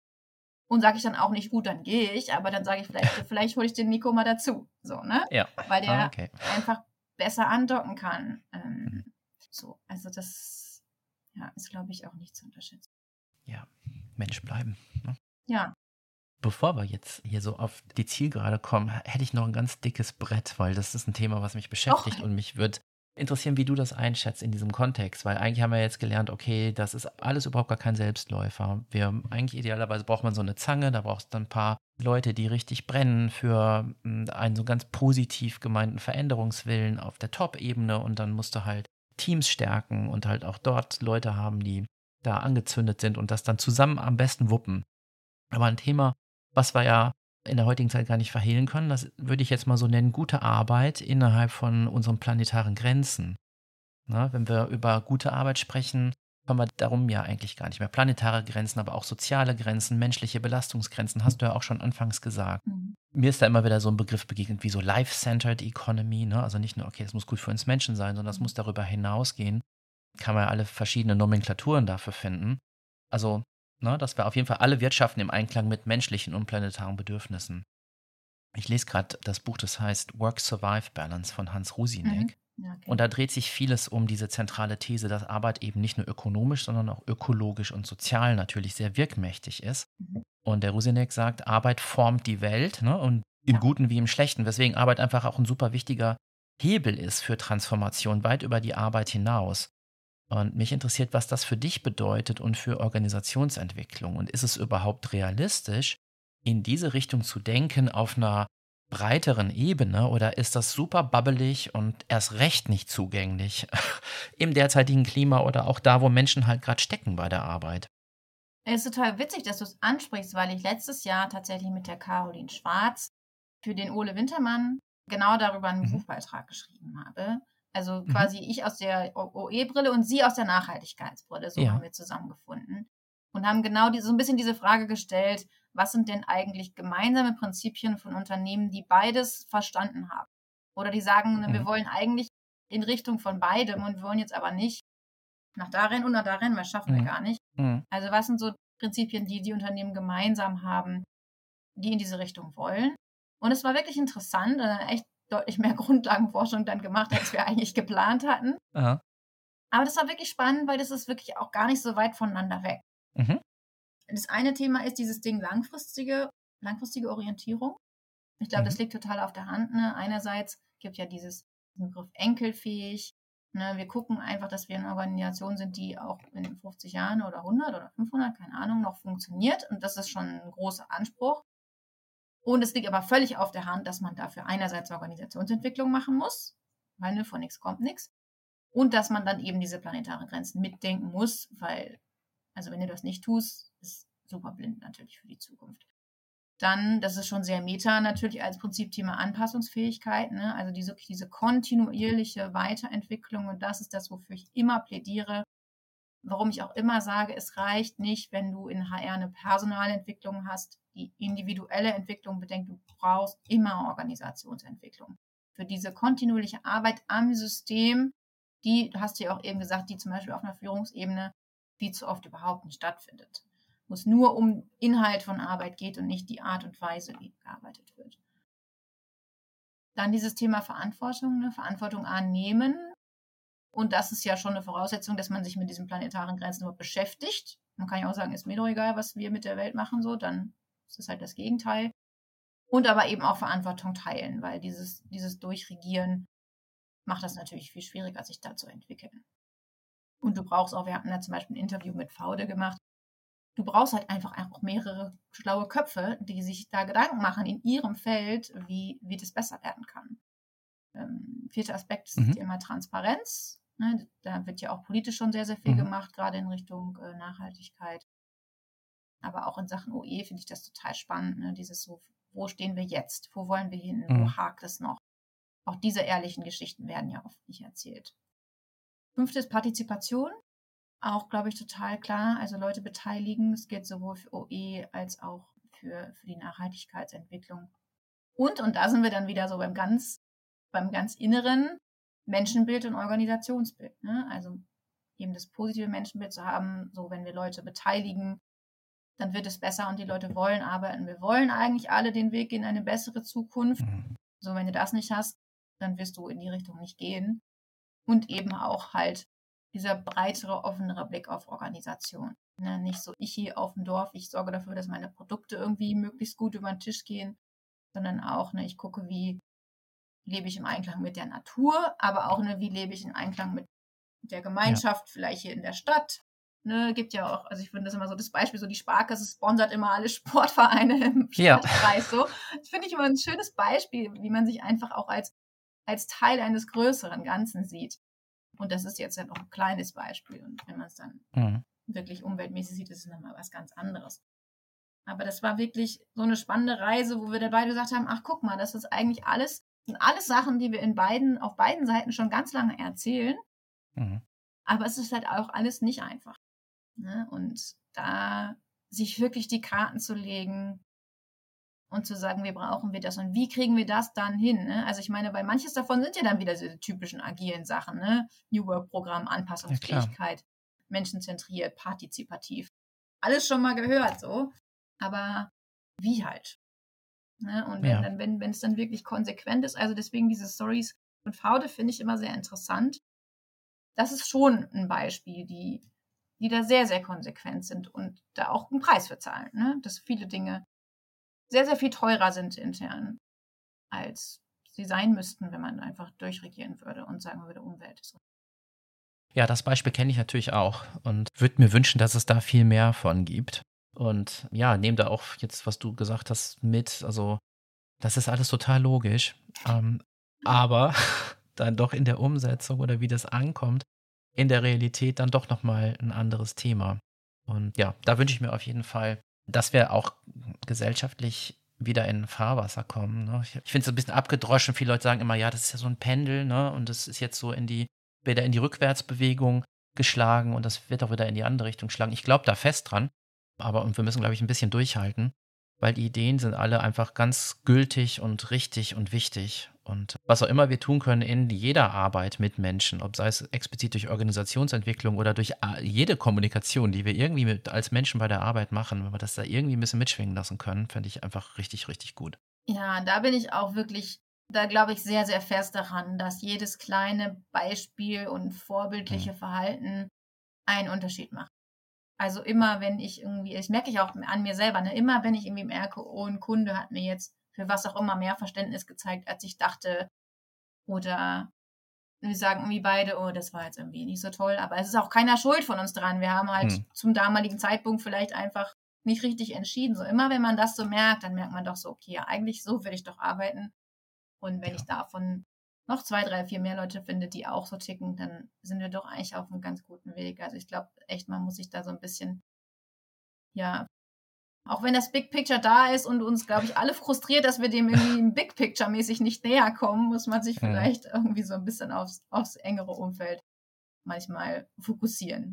Und sage ich dann auch nicht, gut, dann gehe ich, aber dann sage ich vielleicht, vielleicht hole ich den Nico mal dazu. So, ne? Ja. Weil der Ah, okay. einfach besser andocken kann. Ähm, Mhm. So, also das ja, ist, glaube ich, auch nicht zu unterschätzen. Ja, Mensch bleiben. Ne? Ja. Bevor wir jetzt hier so auf die Zielgerade kommen, hätte ich noch ein ganz dickes Brett, weil das ist ein Thema, was mich beschäftigt Och. und mich wird interessieren, wie du das einschätzt in diesem Kontext, weil eigentlich haben wir jetzt gelernt, okay, das ist alles überhaupt gar kein Selbstläufer. Wir, eigentlich idealerweise braucht man so eine Zange, da brauchst du dann ein paar Leute, die richtig brennen für mh, einen so ganz positiv gemeinten Veränderungswillen auf der Top-Ebene und dann musst du halt Teams stärken und halt auch dort Leute haben, die da angezündet sind und das dann zusammen am besten wuppen. Aber ein Thema, was wir ja in der heutigen Zeit gar nicht verhehlen können, das würde ich jetzt mal so nennen, gute Arbeit innerhalb von unseren planetaren Grenzen. Na, wenn wir über gute Arbeit sprechen, kommen wir darum ja eigentlich gar nicht mehr. Planetare Grenzen, aber auch soziale Grenzen, menschliche Belastungsgrenzen, hast du ja auch schon anfangs gesagt. Mhm. Mir ist da immer wieder so ein Begriff begegnet wie so Life-Centered Economy, ne? Also nicht nur, okay, das muss gut für uns Menschen sein, sondern das muss darüber hinausgehen. Kann man ja alle verschiedene Nomenklaturen dafür finden. Also, ne, dass wir auf jeden Fall alle wirtschaften im Einklang mit menschlichen und planetaren Bedürfnissen. Ich lese gerade das Buch, das heißt Work-Survive-Balance von Hans Rusinek. Mhm. Ja, okay. Und da dreht sich vieles um diese zentrale These, dass Arbeit eben nicht nur ökonomisch, sondern auch ökologisch und sozial natürlich sehr wirkmächtig ist. Mhm. Und der Rusinek sagt, Arbeit formt die Welt, ne, und im Ja. Guten wie im Schlechten, weswegen Arbeit einfach auch ein super wichtiger Hebel ist für Transformation, weit über die Arbeit hinaus. Und mich interessiert, was das für dich bedeutet und für Organisationsentwicklung. Und ist es überhaupt realistisch, in diese Richtung zu denken auf einer breiteren Ebene, oder ist das super babbelig und erst recht nicht zugänglich im derzeitigen Klima oder auch da, wo Menschen halt gerade stecken bei der Arbeit? Es ist total witzig, dass du es ansprichst, weil ich letztes Jahr tatsächlich mit der Caroline Schwarz für den Ole Wintermann genau darüber einen Mhm. Buchbeitrag geschrieben habe. Also Mhm. quasi ich aus der O E-Brille und sie aus der Nachhaltigkeitsbrille. So Ja. haben wir zusammengefunden und haben genau die, so ein bisschen diese Frage gestellt, was sind denn eigentlich gemeinsame Prinzipien von Unternehmen, die beides verstanden haben? Oder die sagen, ne, wir Mhm. wollen eigentlich in Richtung von beidem und wir wollen jetzt aber nicht nach da rennen und nach da rennen, weil das schaffen wir Mhm. gar nicht. Mhm. Also was sind so Prinzipien, die die Unternehmen gemeinsam haben, die in diese Richtung wollen? Und es war wirklich interessant, äh, echt deutlich mehr Grundlagenforschung dann gemacht, als wir eigentlich geplant hatten. Aha. Aber das war wirklich spannend, weil das ist wirklich auch gar nicht so weit voneinander weg. Mhm. Das eine Thema ist dieses Ding langfristige, langfristige Orientierung. Ich glaube, Mhm. das liegt total auf der Hand. Ne? Einerseits gibt ja dieses diesen Begriff enkelfähig. Ne? Wir gucken einfach, dass wir eine Organisation sind, die auch in fünfzig Jahren oder hundert oder fünfhundert, keine Ahnung, noch funktioniert. Und das ist schon ein großer Anspruch. Und es liegt aber völlig auf der Hand, dass man dafür einerseits Organisationsentwicklung machen muss, weil ne, von nichts kommt nichts. Und dass man dann eben diese planetaren Grenzen mitdenken muss, weil, also wenn du das nicht tust, ist super blind natürlich für die Zukunft. Dann, das ist schon sehr meta, natürlich als Prinzipthema Anpassungsfähigkeit, ne? Also diese, diese kontinuierliche Weiterentwicklung, und das ist das, wofür ich immer plädiere, warum ich auch immer sage, es reicht nicht, wenn du in H R eine Personalentwicklung hast, die individuelle Entwicklung bedenkt, du brauchst immer Organisationsentwicklung. Für diese kontinuierliche Arbeit am System, die, du hast ja auch eben gesagt, die zum Beispiel auf einer Führungsebene viel zu oft überhaupt nicht stattfindet. Wo es nur um Inhalt von Arbeit geht und nicht die Art und Weise, wie gearbeitet wird. Dann dieses Thema Verantwortung, ne? Verantwortung annehmen. Und das ist ja schon eine Voraussetzung, dass man sich mit diesen planetaren Grenzen überhaupt beschäftigt. Man kann ja auch sagen, ist mir doch egal, was wir mit der Welt machen, so, dann ist es halt das Gegenteil. Und aber eben auch Verantwortung teilen, weil dieses, dieses Durchregieren macht das natürlich viel schwieriger, sich da zu entwickeln. Und du brauchst auch, wir hatten da zum Beispiel ein Interview mit Faude gemacht, du brauchst halt einfach auch mehrere schlaue Köpfe, die sich da Gedanken machen in ihrem Feld, wie, wie das besser werden kann. Ähm, vierter Aspekt ist das Mhm. Thema Transparenz. Ne? Da wird ja auch politisch schon sehr, sehr viel Mhm. gemacht, gerade in Richtung äh, Nachhaltigkeit. Aber auch in Sachen O E finde ich das total spannend. Ne? Dieses so, wo stehen wir jetzt? Wo wollen wir hin? Wo Mhm. hakt es noch? Auch diese ehrlichen Geschichten werden ja oft nicht erzählt. Fünftes, Partizipation. Auch, glaube ich, total klar. Also Leute beteiligen. Es gilt sowohl für O E als auch für, für die Nachhaltigkeitsentwicklung. Und, und da sind wir dann wieder so beim ganz, beim ganz inneren Menschenbild und Organisationsbild. Ne? Also eben das positive Menschenbild zu haben, so wenn wir Leute beteiligen, dann wird es besser und die Leute wollen arbeiten. Wir wollen eigentlich alle den Weg in eine bessere Zukunft. Mhm. So, wenn du das nicht hast, dann wirst du in die Richtung nicht gehen. Und eben auch halt dieser breitere, offenere Blick auf Organisation. Ne? Nicht so, ich hier auf dem Dorf, ich sorge dafür, dass meine Produkte irgendwie möglichst gut über den Tisch gehen, sondern auch, ne, ich gucke, wie lebe ich im Einklang mit der Natur, aber auch, ne, wie lebe ich im Einklang mit der Gemeinschaft, ja. Vielleicht hier in der Stadt. Ne, gibt ja auch, also ich finde das immer so das Beispiel, so die Sparkasse sponsert immer alle Sportvereine im Ja. Stadtkreis. So. Das finde ich immer ein schönes Beispiel, wie man sich einfach auch als, als Teil eines größeren Ganzen sieht. Und das ist jetzt ja noch ein kleines Beispiel. Und wenn man es dann Mhm. wirklich umweltmäßig sieht, ist es nochmal was ganz anderes. Aber das war wirklich so eine spannende Reise, wo wir dann beide gesagt haben, ach guck mal, das ist eigentlich alles, sind alles Sachen, die wir in beiden, auf beiden Seiten schon ganz lange erzählen. Mhm. Aber es ist halt auch alles nicht einfach. Ne? Und da sich wirklich die Karten zu legen und zu sagen, wie brauchen wir das und wie kriegen wir das dann hin? Ne? Also ich meine, weil manches davon sind ja dann wieder diese typischen agilen Sachen, ne? New Work-Programm, Anpassungsfähigkeit, ja, menschenzentriert, partizipativ. Alles schon mal gehört so, aber wie halt? Ne? Und wenn Ja. dann, wenn wenn es dann wirklich konsequent ist, also deswegen diese Stories von Faude finde ich immer sehr interessant. Das ist schon ein Beispiel, die, die da sehr, sehr konsequent sind und da auch einen Preis für zahlen, ne? Dass viele Dinge sehr, sehr viel teurer sind intern, als sie sein müssten, wenn man einfach durchregieren würde und sagen würde, Umwelt ist. Ja, das Beispiel kenne ich natürlich auch und würde mir wünschen, dass es da viel mehr von gibt. Und ja, nehme da auch jetzt, was du gesagt hast, mit. Also, das ist alles total logisch. Ähm, aber dann doch in der Umsetzung oder wie das ankommt, in der Realität dann doch nochmal ein anderes Thema. Und ja, da wünsche ich mir auf jeden Fall, dass wir auch gesellschaftlich wieder in Fahrwasser kommen. Ne? Ich, ich finde es ein bisschen abgedroschen. Viele Leute sagen immer, ja, das ist ja so ein Pendel, ne? Und das ist jetzt so in die, wieder in die Rückwärtsbewegung geschlagen und das wird auch wieder in die andere Richtung schlagen. Ich glaube da fest dran, aber und wir müssen, glaube ich, ein bisschen durchhalten, weil die Ideen sind alle einfach ganz gültig und richtig und wichtig. Und was auch immer wir tun können in jeder Arbeit mit Menschen, ob sei es explizit durch Organisationsentwicklung oder durch jede Kommunikation, die wir irgendwie mit, als Menschen bei der Arbeit machen, wenn wir das da irgendwie ein bisschen mitschwingen lassen können, fände ich einfach richtig, richtig gut. Ja, da bin ich auch wirklich, da glaube ich sehr, sehr fest daran, dass jedes kleine Beispiel und vorbildliche Mhm. Verhalten einen Unterschied macht. Also immer, wenn ich irgendwie, das merke ich auch an mir selber, ne? Immer wenn ich irgendwie merke, oh, ein Kunde hat mir jetzt für was auch immer mehr Verständnis gezeigt, als ich dachte, oder wir sagen irgendwie beide, oh, das war jetzt irgendwie nicht so toll, aber es ist auch keiner schuld von uns dran. Wir haben halt Mhm. zum damaligen Zeitpunkt vielleicht einfach nicht richtig entschieden. So immer, wenn man das so merkt, dann merkt man doch so, okay, ja, eigentlich so will ich doch arbeiten. Und wenn Ja. ich davon noch zwei, drei, vier mehr Leute finde, die auch so ticken, dann sind wir doch eigentlich auf einem ganz guten Weg. Also ich glaube echt, man muss sich da so ein bisschen, ja, auch wenn das Big Picture da ist und uns, glaube ich, alle frustriert, dass wir dem irgendwie im Big Picture mäßig nicht näher kommen, muss man sich Mhm. vielleicht irgendwie so ein bisschen aufs, aufs engere Umfeld manchmal fokussieren.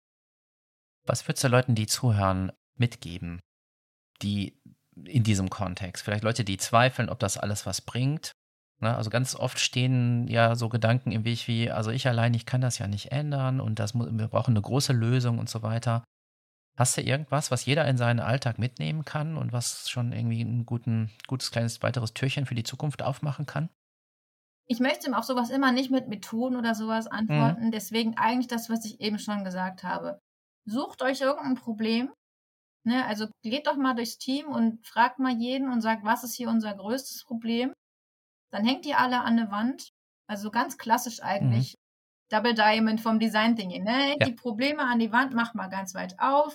Was würdest du Leuten, die zuhören, mitgeben, die in diesem Kontext, vielleicht Leute, die zweifeln, ob das alles was bringt? Ne? Also ganz oft stehen ja so Gedanken im Weg wie, also ich allein, ich kann das ja nicht ändern und das mu- wir brauchen eine große Lösung und so weiter. Hast du irgendwas, was jeder in seinen Alltag mitnehmen kann und was schon irgendwie ein guten, gutes kleines weiteres Türchen für die Zukunft aufmachen kann? Ich möchte auf sowas immer nicht mit Methoden oder sowas Mhm. antworten. Deswegen eigentlich das, was ich eben schon gesagt habe. Sucht euch irgendein Problem. Ne? Also geht doch mal durchs Team und fragt mal jeden und sagt, was ist hier unser größtes Problem? Dann hängt ihr alle an eine Wand. Also ganz klassisch Mhm. eigentlich. Double Diamond vom Design Thinking. Ne? Ja. Die Probleme an die Wand, macht mal ganz weit auf.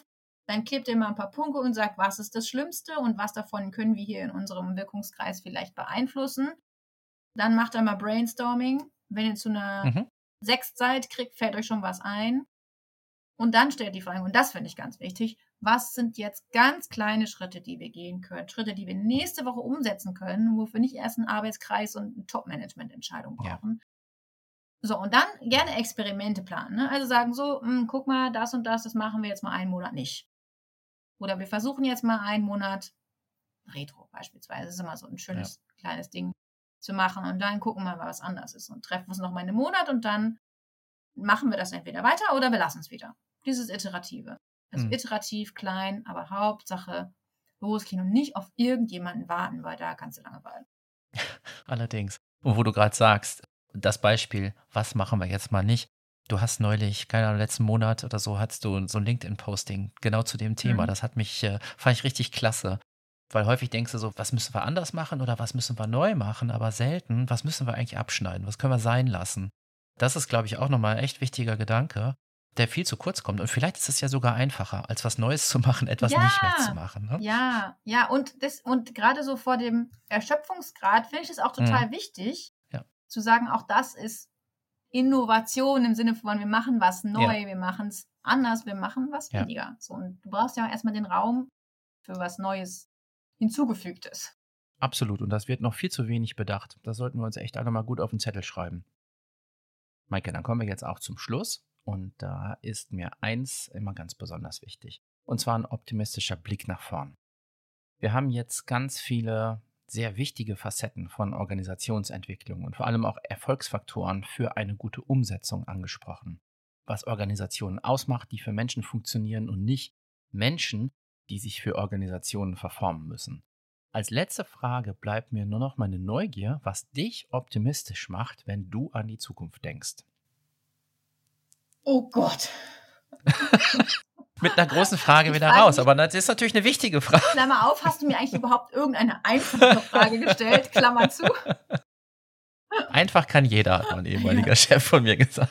Dann klebt ihr mal ein paar Punkte und sagt, was ist das Schlimmste und was davon können wir hier in unserem Wirkungskreis vielleicht beeinflussen. Dann macht ihr mal Brainstorming. Wenn ihr zu einer Mhm. sechs seid, kriegt, fällt euch schon was ein. Und dann stellt die Frage, und das finde ich ganz wichtig, was sind jetzt ganz kleine Schritte, die wir gehen können? Schritte, die wir nächste Woche umsetzen können, wofür wir nicht erst einen Arbeitskreis und eine Top-Management-Entscheidung brauchen. Ja. So, und dann gerne Experimente planen. Ne? Also sagen so, mh, guck mal, das und das, das machen wir jetzt mal einen Monat nicht. Oder wir versuchen jetzt mal einen Monat Retro beispielsweise. Das ist immer so ein schönes ja. kleines Ding zu machen. Und dann gucken wir mal, was anders ist. Und treffen uns noch mal einen Monat und dann machen wir das entweder weiter oder wir lassen es wieder. Dieses Iterative. Also mhm. iterativ, klein, aber Hauptsache losgehen und nicht auf irgendjemanden warten, weil da kannst du lange warten. Allerdings. Und wo du gerade sagst, das Beispiel, was machen wir jetzt mal nicht? Du hast neulich, keine Ahnung, letzten Monat oder so, hattest du so ein LinkedIn-Posting genau zu dem Thema. Mhm. Das hat mich, äh, fand ich richtig klasse. Weil häufig denkst du so, was müssen wir anders machen oder was müssen wir neu machen? Aber selten, was müssen wir eigentlich abschneiden? Was können wir sein lassen? Das ist, glaube ich, auch nochmal ein echt wichtiger Gedanke, der viel zu kurz kommt. Und vielleicht ist es ja sogar einfacher, als was Neues zu machen, etwas ja, nicht mehr zu machen. Ne? Ja, ja, und, das, und gerade so vor dem Erschöpfungsgrad finde ich es auch total mhm. wichtig, ja. zu sagen, auch das ist Innovation im Sinne von, wir machen was neu, ja. wir machen es anders, wir machen was ja. weniger. So, und du brauchst ja auch erstmal den Raum für was Neues hinzugefügtes. Absolut, und das wird noch viel zu wenig bedacht. Das sollten wir uns echt alle mal gut auf den Zettel schreiben. Maike, dann kommen wir jetzt auch zum Schluss. Und da ist mir eins immer ganz besonders wichtig. Und zwar ein optimistischer Blick nach vorn. Wir haben jetzt ganz viele sehr wichtige Facetten von Organisationsentwicklung und vor allem auch Erfolgsfaktoren für eine gute Umsetzung angesprochen. Was Organisationen ausmacht, die für Menschen funktionieren und nicht Menschen, die sich für Organisationen verformen müssen. Als letzte Frage bleibt mir nur noch meine Neugier, was dich optimistisch macht, wenn du an die Zukunft denkst. Oh Gott. Mit einer großen Frage ich wieder frage raus, mich, aber das ist natürlich eine wichtige Frage. Klammer auf, hast du mir eigentlich überhaupt irgendeine einfache Frage gestellt? Klammer zu. Einfach kann jeder, hat mein ehemaliger ja. Chef von mir gesagt.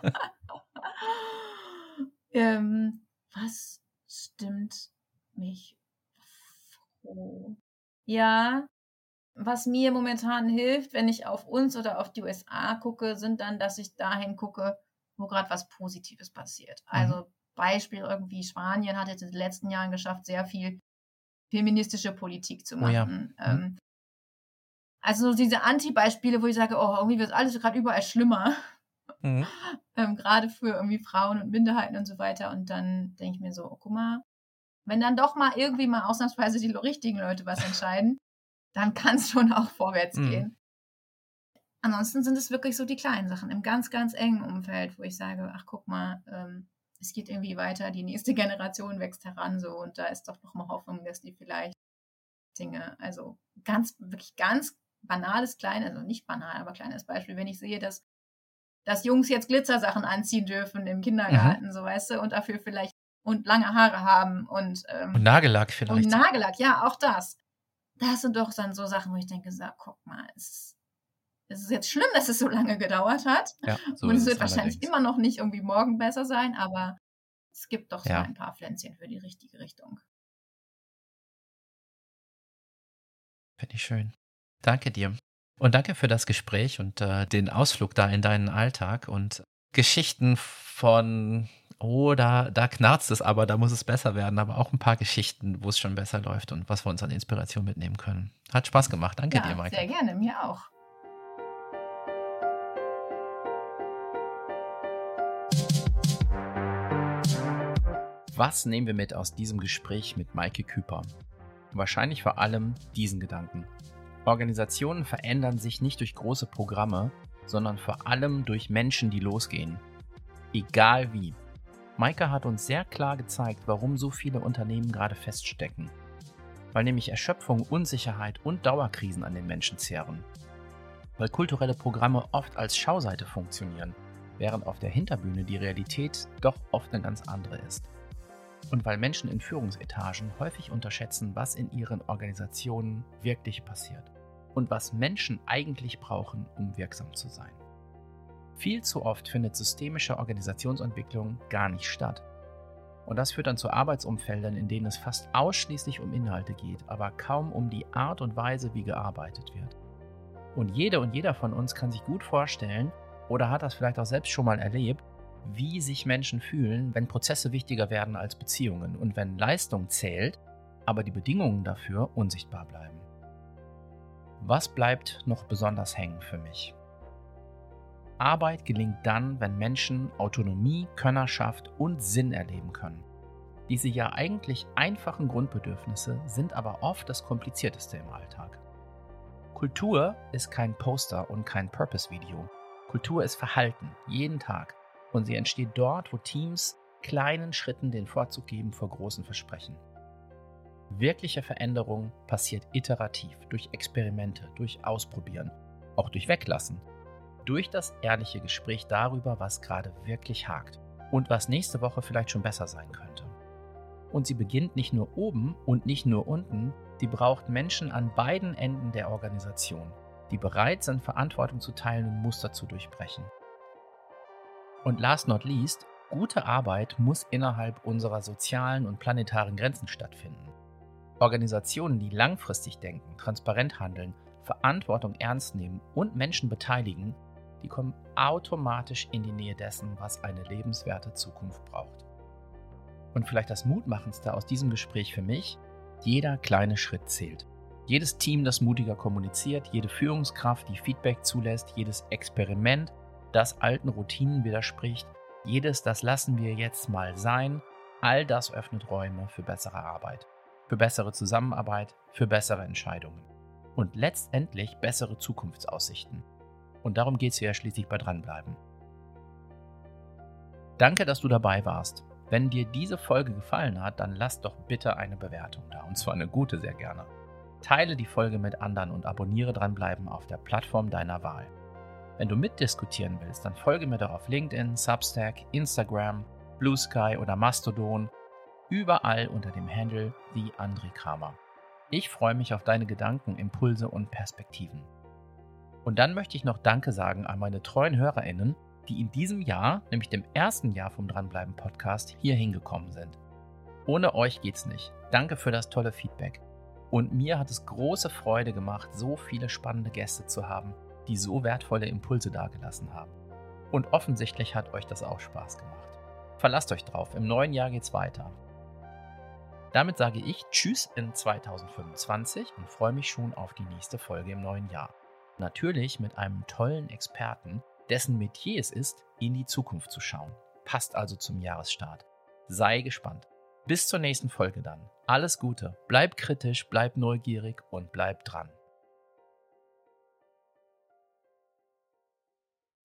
ähm, was stimmt mich froh? Ja, was mir momentan hilft, wenn ich auf uns oder auf die U S A gucke, sind dann, dass ich dahin gucke, wo gerade was Positives passiert. Also mhm. Beispiel irgendwie, Spanien hat jetzt in den letzten Jahren geschafft, sehr viel feministische Politik zu machen. Oh ja. mhm. ähm, also diese Anti-Beispiele, wo ich sage, oh, irgendwie wird alles gerade überall schlimmer. Mhm. ähm, gerade für irgendwie Frauen und Minderheiten und so weiter. Und dann denke ich mir so, oh, guck mal, wenn dann doch mal irgendwie mal ausnahmsweise die richtigen Leute was entscheiden, dann kann es schon auch vorwärts mhm. gehen. Ansonsten sind es wirklich so die kleinen Sachen im ganz, ganz engen Umfeld, wo ich sage, ach guck mal, ähm, es geht irgendwie weiter, die nächste Generation wächst heran so und da ist doch noch mal Hoffnung, dass die vielleicht Dinge, also ganz, wirklich ganz banales, kleines, also nicht banal, aber kleines Beispiel, wenn ich sehe, dass, dass Jungs jetzt Glitzersachen anziehen dürfen im Kindergarten, mhm. so weißt du, und dafür vielleicht und lange Haare haben und, ähm, und Nagellack vielleicht. Und Nagellack, ja, auch das. Das sind doch dann so Sachen, wo ich denke, so, guck mal, es Es ist jetzt schlimm, dass es so lange gedauert hat. Ja, so und es ist wird es wahrscheinlich allerdings. immer noch nicht irgendwie morgen besser sein, aber es gibt doch so ja. ein paar Pflänzchen für die richtige Richtung. Finde ich schön. Danke dir. Und danke für das Gespräch und äh, den Ausflug da in deinen Alltag und Geschichten von, oh, da, da knarzt es, aber da muss es besser werden, aber auch ein paar Geschichten, wo es schon besser läuft und was wir uns an Inspiration mitnehmen können. Hat Spaß gemacht. Danke ja, dir, Maike. Sehr gerne, mir auch. Was nehmen wir mit aus diesem Gespräch mit Maike Küper? Wahrscheinlich vor allem diesen Gedanken. Organisationen verändern sich nicht durch große Programme, sondern vor allem durch Menschen, die losgehen. Egal wie. Maike hat uns sehr klar gezeigt, warum so viele Unternehmen gerade feststecken. Weil nämlich Erschöpfung, Unsicherheit und Dauerkrisen an den Menschen zehren. Weil kulturelle Programme oft als Schauseite funktionieren, während auf der Hinterbühne die Realität doch oft eine ganz andere ist. Und weil Menschen in Führungsetagen häufig unterschätzen, was in ihren Organisationen wirklich passiert und was Menschen eigentlich brauchen, um wirksam zu sein. Viel zu oft findet systemische Organisationsentwicklung gar nicht statt. Und das führt dann zu Arbeitsumfeldern, in denen es fast ausschließlich um Inhalte geht, aber kaum um die Art und Weise, wie gearbeitet wird. Und jede und jeder von uns kann sich gut vorstellen oder hat das vielleicht auch selbst schon mal erlebt, wie sich Menschen fühlen, wenn Prozesse wichtiger werden als Beziehungen und wenn Leistung zählt, aber die Bedingungen dafür unsichtbar bleiben. Was bleibt noch besonders hängen für mich? Arbeit gelingt dann, wenn Menschen Autonomie, Könnerschaft und Sinn erleben können. Diese ja eigentlich einfachen Grundbedürfnisse sind aber oft das Komplizierteste im Alltag. Kultur ist kein Poster und kein Purpose-Video. Kultur ist Verhalten, jeden Tag. Und sie entsteht dort, wo Teams kleinen Schritten den Vorzug geben vor großen Versprechen. Wirkliche Veränderung passiert iterativ, durch Experimente, durch Ausprobieren, auch durch Weglassen. Durch das ehrliche Gespräch darüber, was gerade wirklich hakt und was nächste Woche vielleicht schon besser sein könnte. Und sie beginnt nicht nur oben und nicht nur unten, sie braucht Menschen an beiden Enden der Organisation, die bereit sind, Verantwortung zu teilen und Muster zu durchbrechen. Und last not least, gute Arbeit muss innerhalb unserer sozialen und planetaren Grenzen stattfinden. Organisationen, die langfristig denken, transparent handeln, Verantwortung ernst nehmen und Menschen beteiligen, die kommen automatisch in die Nähe dessen, was eine lebenswerte Zukunft braucht. Und vielleicht das Mutmachendste aus diesem Gespräch für mich: jeder kleine Schritt zählt. Jedes Team, das mutiger kommuniziert, jede Führungskraft, die Feedback zulässt, jedes Experiment, das alten Routinen widerspricht, jedes "das lassen wir jetzt mal sein", all das öffnet Räume für bessere Arbeit, für bessere Zusammenarbeit, für bessere Entscheidungen und letztendlich bessere Zukunftsaussichten. Und darum geht es ja schließlich bei Dranbleiben. Danke, dass du dabei warst. Wenn dir diese Folge gefallen hat, dann lass doch bitte eine Bewertung da. Und zwar eine gute, sehr gerne. Teile die Folge mit anderen und abonniere Dranbleiben auf der Plattform deiner Wahl. Wenn du mitdiskutieren willst, dann folge mir doch auf LinkedIn, Substack, Instagram, Blue Sky oder Mastodon. Überall unter dem Handle The André Kramer. Ich freue mich auf deine Gedanken, Impulse und Perspektiven. Und dann möchte ich noch Danke sagen an meine treuen HörerInnen, die in diesem Jahr, nämlich dem ersten Jahr vom Dranbleiben-Podcast, hier hingekommen sind. Ohne euch geht's nicht. Danke für das tolle Feedback. Und mir hat es große Freude gemacht, so viele spannende Gäste zu haben, die so wertvolle Impulse dagelassen haben. Und offensichtlich hat euch das auch Spaß gemacht. Verlasst euch drauf, im neuen Jahr geht's weiter. Damit sage ich Tschüss in zweitausendfünfundzwanzig und freue mich schon auf die nächste Folge im neuen Jahr. Natürlich mit einem tollen Experten, dessen Metier es ist, in die Zukunft zu schauen. Passt also zum Jahresstart. Sei gespannt. Bis zur nächsten Folge dann. Alles Gute, bleib kritisch, bleib neugierig und bleib dran.